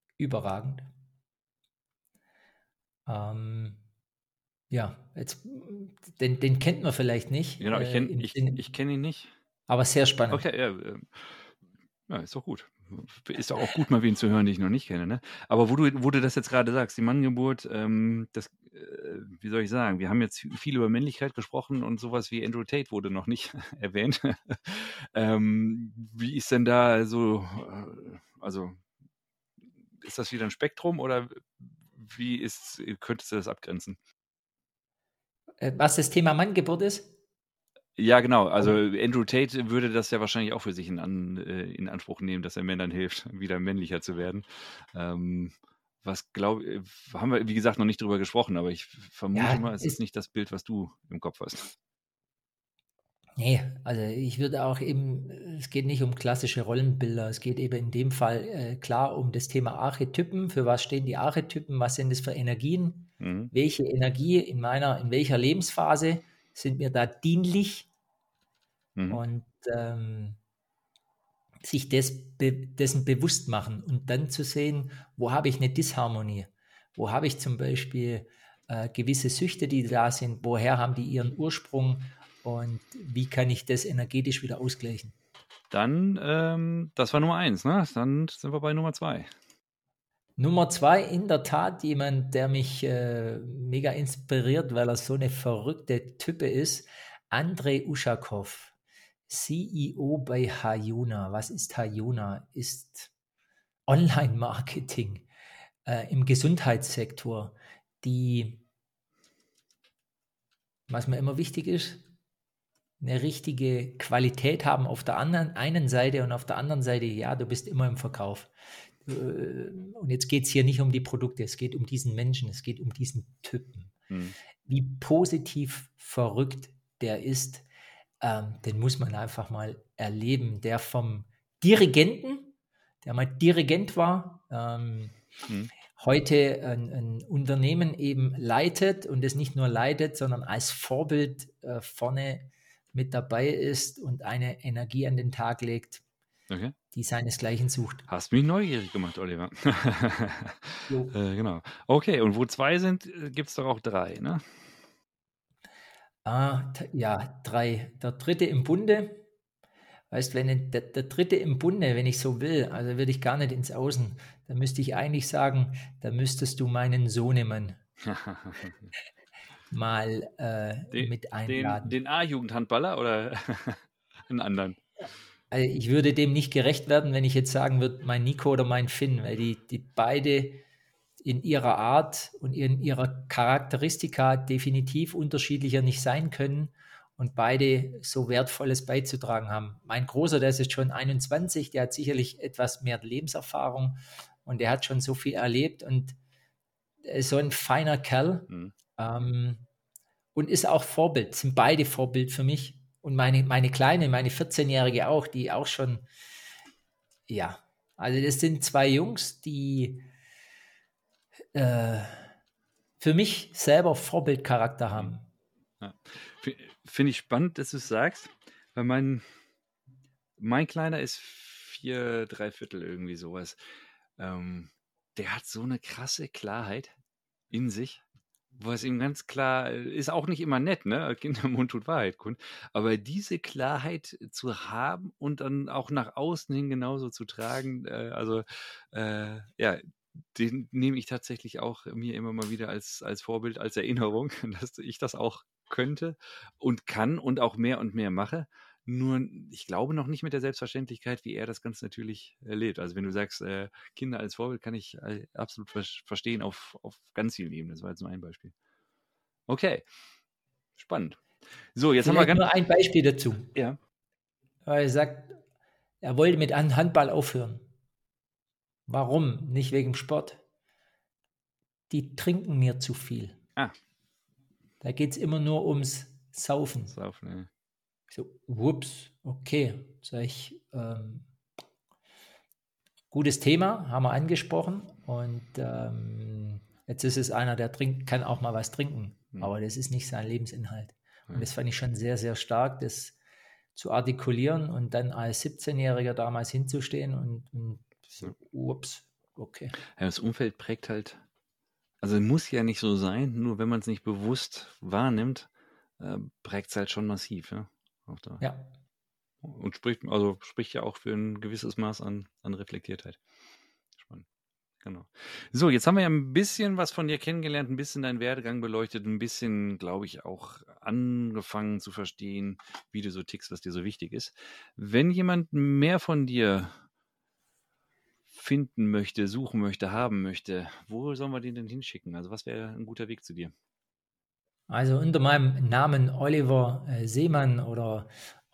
Jetzt, den kennt man vielleicht nicht. Genau, ich kenn ihn nicht. Aber sehr spannend. Okay, ja, ist doch gut. Ist doch auch gut, mal wen zu hören, den ich noch nicht kenne. Ne? Aber wo du das jetzt gerade sagst, die Manngeburt, wie soll ich sagen, wir haben jetzt viel über Männlichkeit gesprochen und sowas wie Andrew Tate wurde noch nicht erwähnt. Wie ist denn da so, also ist das wieder ein Spektrum oder könntest du das abgrenzen? Was das Thema Manngeburt ist? Ja, genau. Also Andrew Tate würde das ja wahrscheinlich auch für sich in Anspruch nehmen, dass er Männern hilft, wieder männlicher zu werden. Haben wir, wie gesagt, noch nicht drüber gesprochen, aber ich vermute mal, es ist nicht das Bild, was du im Kopf hast. Nee, also ich würde auch eben, es geht nicht um klassische Rollenbilder, es geht eben in dem Fall klar um das Thema Archetypen. Für was stehen die Archetypen? Was sind das für Energien? Welche Energie in welcher Lebensphase sind mir da dienlich? Und sich dessen bewusst machen und dann zu sehen, wo habe ich eine Disharmonie? Wo habe ich zum Beispiel gewisse Süchte, die da sind? Woher haben die ihren Ursprung? Und wie kann ich das energetisch wieder ausgleichen? Dann, das war Nummer 1, ne? Dann sind wir bei Nummer 2. Nummer 2, in der Tat jemand, der mich mega inspiriert, weil er so eine verrückte Type ist. Andrei Uschakov, CEO bei Hayuna. Was ist Hayuna? Ist Online-Marketing im Gesundheitssektor, was mir immer wichtig ist, eine richtige Qualität haben auf der einen Seite und auf der anderen Seite, ja, du bist immer im Verkauf. Und jetzt geht es hier nicht um die Produkte, es geht um diesen Menschen, es geht um diesen Typen. Wie positiv verrückt der ist, den muss man einfach mal erleben. Der vom Dirigenten, der mal Dirigent war, heute ein Unternehmen eben leitet und es nicht nur leitet, sondern als Vorbild vorne mit dabei ist und eine Energie an den Tag legt, die seinesgleichen sucht. Hast mich neugierig gemacht, Oliver. Genau. Okay, und wo 2 sind, gibt es doch auch 3, ne? Ja, 3. Der dritte im Bunde. Weißt, wenn der dritte im Bunde, wenn ich so will, also würde ich gar nicht ins Außen, da müsste ich eigentlich sagen, da müsstest du meinen Sohnemann mal mit einladen. Den A-Jugendhandballer oder einen anderen? Also ich würde dem nicht gerecht werden, wenn ich jetzt sagen würde, mein Nico oder mein Finn, weil die beide in ihrer Art und in ihrer Charakteristika definitiv unterschiedlicher nicht sein können und beide so Wertvolles beizutragen haben. Mein Großer, der ist jetzt schon 21, der hat sicherlich etwas mehr Lebenserfahrung und der hat schon so viel erlebt und ist so ein feiner Kerl und ist auch Vorbild, sind beide Vorbild für mich. Und meine Kleine, meine 14-Jährige auch, die auch schon, ja, also das sind 2 Jungs, die für mich selber Vorbildcharakter haben. Ja. Finde ich spannend, dass du es sagst, weil mein Kleiner ist 4 3/4 irgendwie sowas. Der hat so eine krasse Klarheit in sich, was ihm ganz klar ist auch nicht immer nett, ne? Kindermund tut Wahrheit kund. Aber diese Klarheit zu haben und dann auch nach außen hin genauso zu tragen, ja, den nehme ich tatsächlich auch mir immer mal wieder als Vorbild, als Erinnerung, dass ich das auch könnte und kann und auch mehr und mehr mache. Nur ich glaube noch nicht mit der Selbstverständlichkeit, wie er das ganz natürlich erlebt. Also wenn du sagst, Kinder als Vorbild, kann ich absolut verstehen auf ganz vielen Ebenen. Das war jetzt nur ein Beispiel. Okay, spannend. So, jetzt Vielleicht haben wir nur ein Beispiel dazu. Ja. Er sagt, er wollte mit Handball aufhören. Warum? Nicht wegen Sport. Die trinken mir zu viel. Da geht es immer nur ums Saufen. Ja. So, whoops, okay. Sag ich, gutes Thema, haben wir angesprochen. Und jetzt ist es einer, der trinkt, kann auch mal was trinken. Aber das ist nicht sein Lebensinhalt. Und das fand ich schon sehr, sehr stark, das zu artikulieren und dann als 17-Jähriger damals hinzustehen und so, ups, okay. Ja, das Umfeld prägt halt, also muss ja nicht so sein, nur wenn man es nicht bewusst wahrnimmt, prägt es halt schon massiv, ja. Auch da. Ja. Und spricht ja auch für ein gewisses Maß an Reflektiertheit. Spannend. Genau. So, jetzt haben wir ja ein bisschen was von dir kennengelernt, ein bisschen deinen Werdegang beleuchtet, ein bisschen, glaube ich, auch angefangen zu verstehen, wie du so tickst, was dir so wichtig ist. Wenn jemand mehr von dir finden möchte, suchen möchte, haben möchte, wo sollen wir den denn hinschicken? Also was wäre ein guter Weg zu dir? Also unter meinem Namen Oliver Seemann oder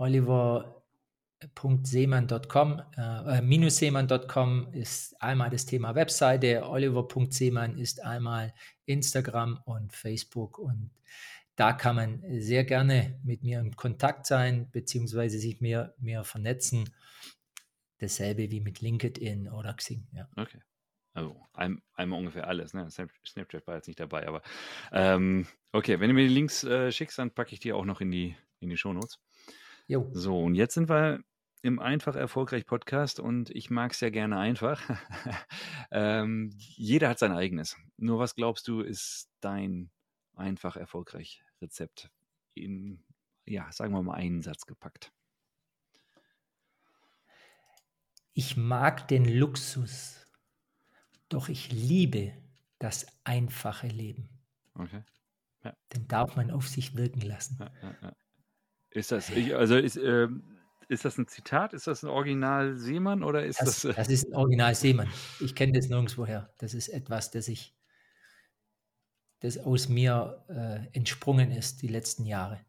oliver.seemann.com, -seemann.com ist einmal das Thema Webseite, oliver.seemann ist einmal Instagram und Facebook und da kann man sehr gerne mit mir in Kontakt sein, beziehungsweise sich mir vernetzen. Dasselbe wie mit LinkedIn oder Xing. Ja. Okay. Also einmal ungefähr alles. Ne? Snapchat war jetzt nicht dabei, aber okay, wenn du mir die Links schickst, dann packe ich die auch noch in die Shownotes. Jo. So, und jetzt sind wir im Einfach Erfolgreich Podcast und ich mag es ja gerne einfach. Jeder hat sein eigenes. Nur was glaubst du, ist dein Einfach Erfolgreich Rezept in, ja, sagen wir mal, einen Satz gepackt? Ich mag den Luxus, Doch ich liebe das einfache Leben. Okay. Ja. Den darf man auf sich wirken lassen. Ja. Ist das ein Zitat? Ist das ein Original Seemann oder ist das? Das ist ein Original Seemann. Ich kenne das nirgendwoher. Das ist etwas, das aus mir entsprungen ist die letzten Jahre.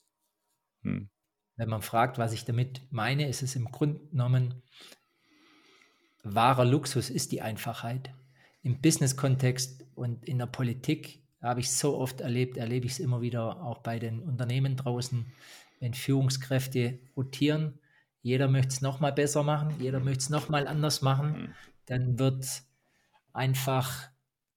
Wenn man fragt, was ich damit meine, ist es im Grunde genommen, wahrer Luxus ist die Einfachheit. Im Business-Kontext und in der Politik habe ich so oft erlebe ich es immer wieder auch bei den Unternehmen draußen, wenn Führungskräfte rotieren, jeder möchte es nochmal besser machen, jeder möchte es nochmal anders machen, dann wird einfach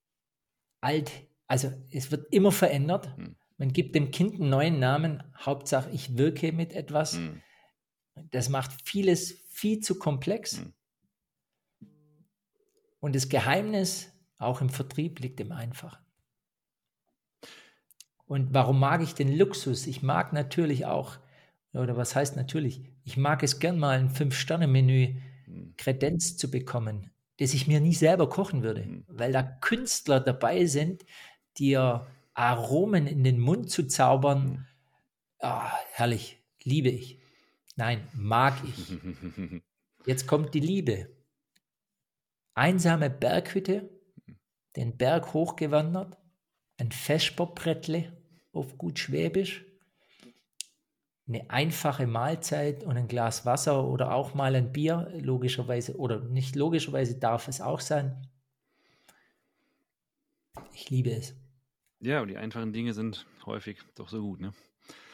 es wird immer verändert. Man gibt dem Kind einen neuen Namen, Hauptsache ich wirke mit etwas. Das macht vieles viel zu komplex. Und das Geheimnis, auch im Vertrieb, liegt im Einfachen. Und warum mag ich den Luxus? Ich mag natürlich auch, oder was heißt natürlich, ich mag es gern mal ein 5-Sterne-Menü Kredenz zu bekommen, das ich mir nie selber kochen würde, weil da Künstler dabei sind, dir Aromen in den Mund zu zaubern. Herrlich, liebe ich. Nein, mag ich. Jetzt kommt die Liebe. Einsame Berghütte, den Berg hochgewandert, ein Vesperbrettle auf gut Schwäbisch, eine einfache Mahlzeit und ein Glas Wasser oder auch mal ein Bier, logischerweise, oder nicht logischerweise darf es auch sein. Ich liebe es. Ja, und die einfachen Dinge sind häufig doch so gut, ne?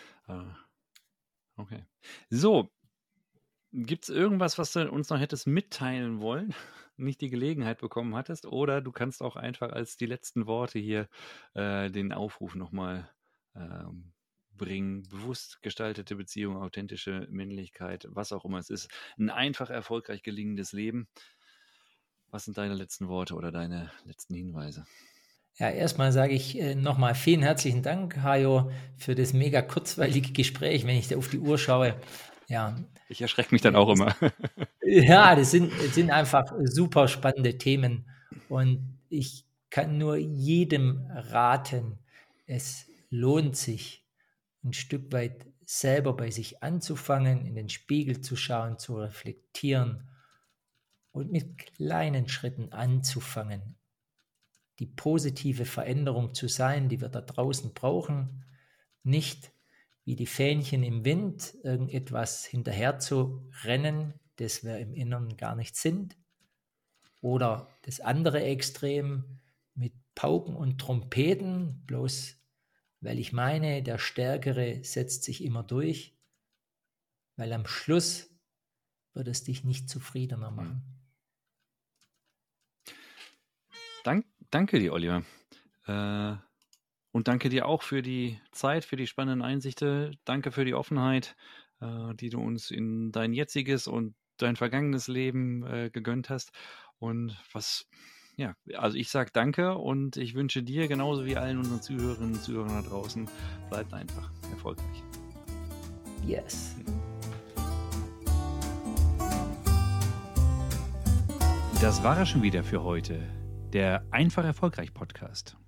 Okay. So, gibt es irgendwas, was du uns noch hättest mitteilen wollen, nicht die Gelegenheit bekommen hattest? Oder du kannst auch einfach als die letzten Worte hier den Aufruf nochmal bringen. Bewusst gestaltete Beziehung, authentische Männlichkeit, was auch immer es ist. Ein einfach erfolgreich gelingendes Leben. Was sind deine letzten Worte oder deine letzten Hinweise? Ja, erstmal sage ich nochmal vielen herzlichen Dank, Hajo, für das mega kurzweilige Gespräch, wenn ich da auf die Uhr schaue. Ja, ich erschrecke mich dann auch immer. Ja, das sind einfach super spannende Themen und ich kann nur jedem raten, es lohnt sich, ein Stück weit selber bei sich anzufangen, in den Spiegel zu schauen, zu reflektieren und mit kleinen Schritten anzufangen, die positive Veränderung zu sein, die wir da draußen brauchen, nicht wie die Fähnchen im Wind irgendetwas hinterher zu rennen, das wir im Inneren gar nicht sind, oder das andere Extrem mit Pauken und Trompeten, bloß weil ich meine, der Stärkere setzt sich immer durch, weil am Schluss wird es dich nicht zufriedener machen. Danke dir, Oliver. Und danke dir auch für die Zeit, für die spannenden Einsichten. Danke für die Offenheit, die du uns in dein jetziges und dein vergangenes Leben gegönnt hast. Und also ich sage danke und ich wünsche dir genauso wie allen unseren Zuhörerinnen und Zuhörern da draußen, bleibt einfach erfolgreich. Yes. Das war es schon wieder für heute. Der Einfach Erfolgreich Podcast.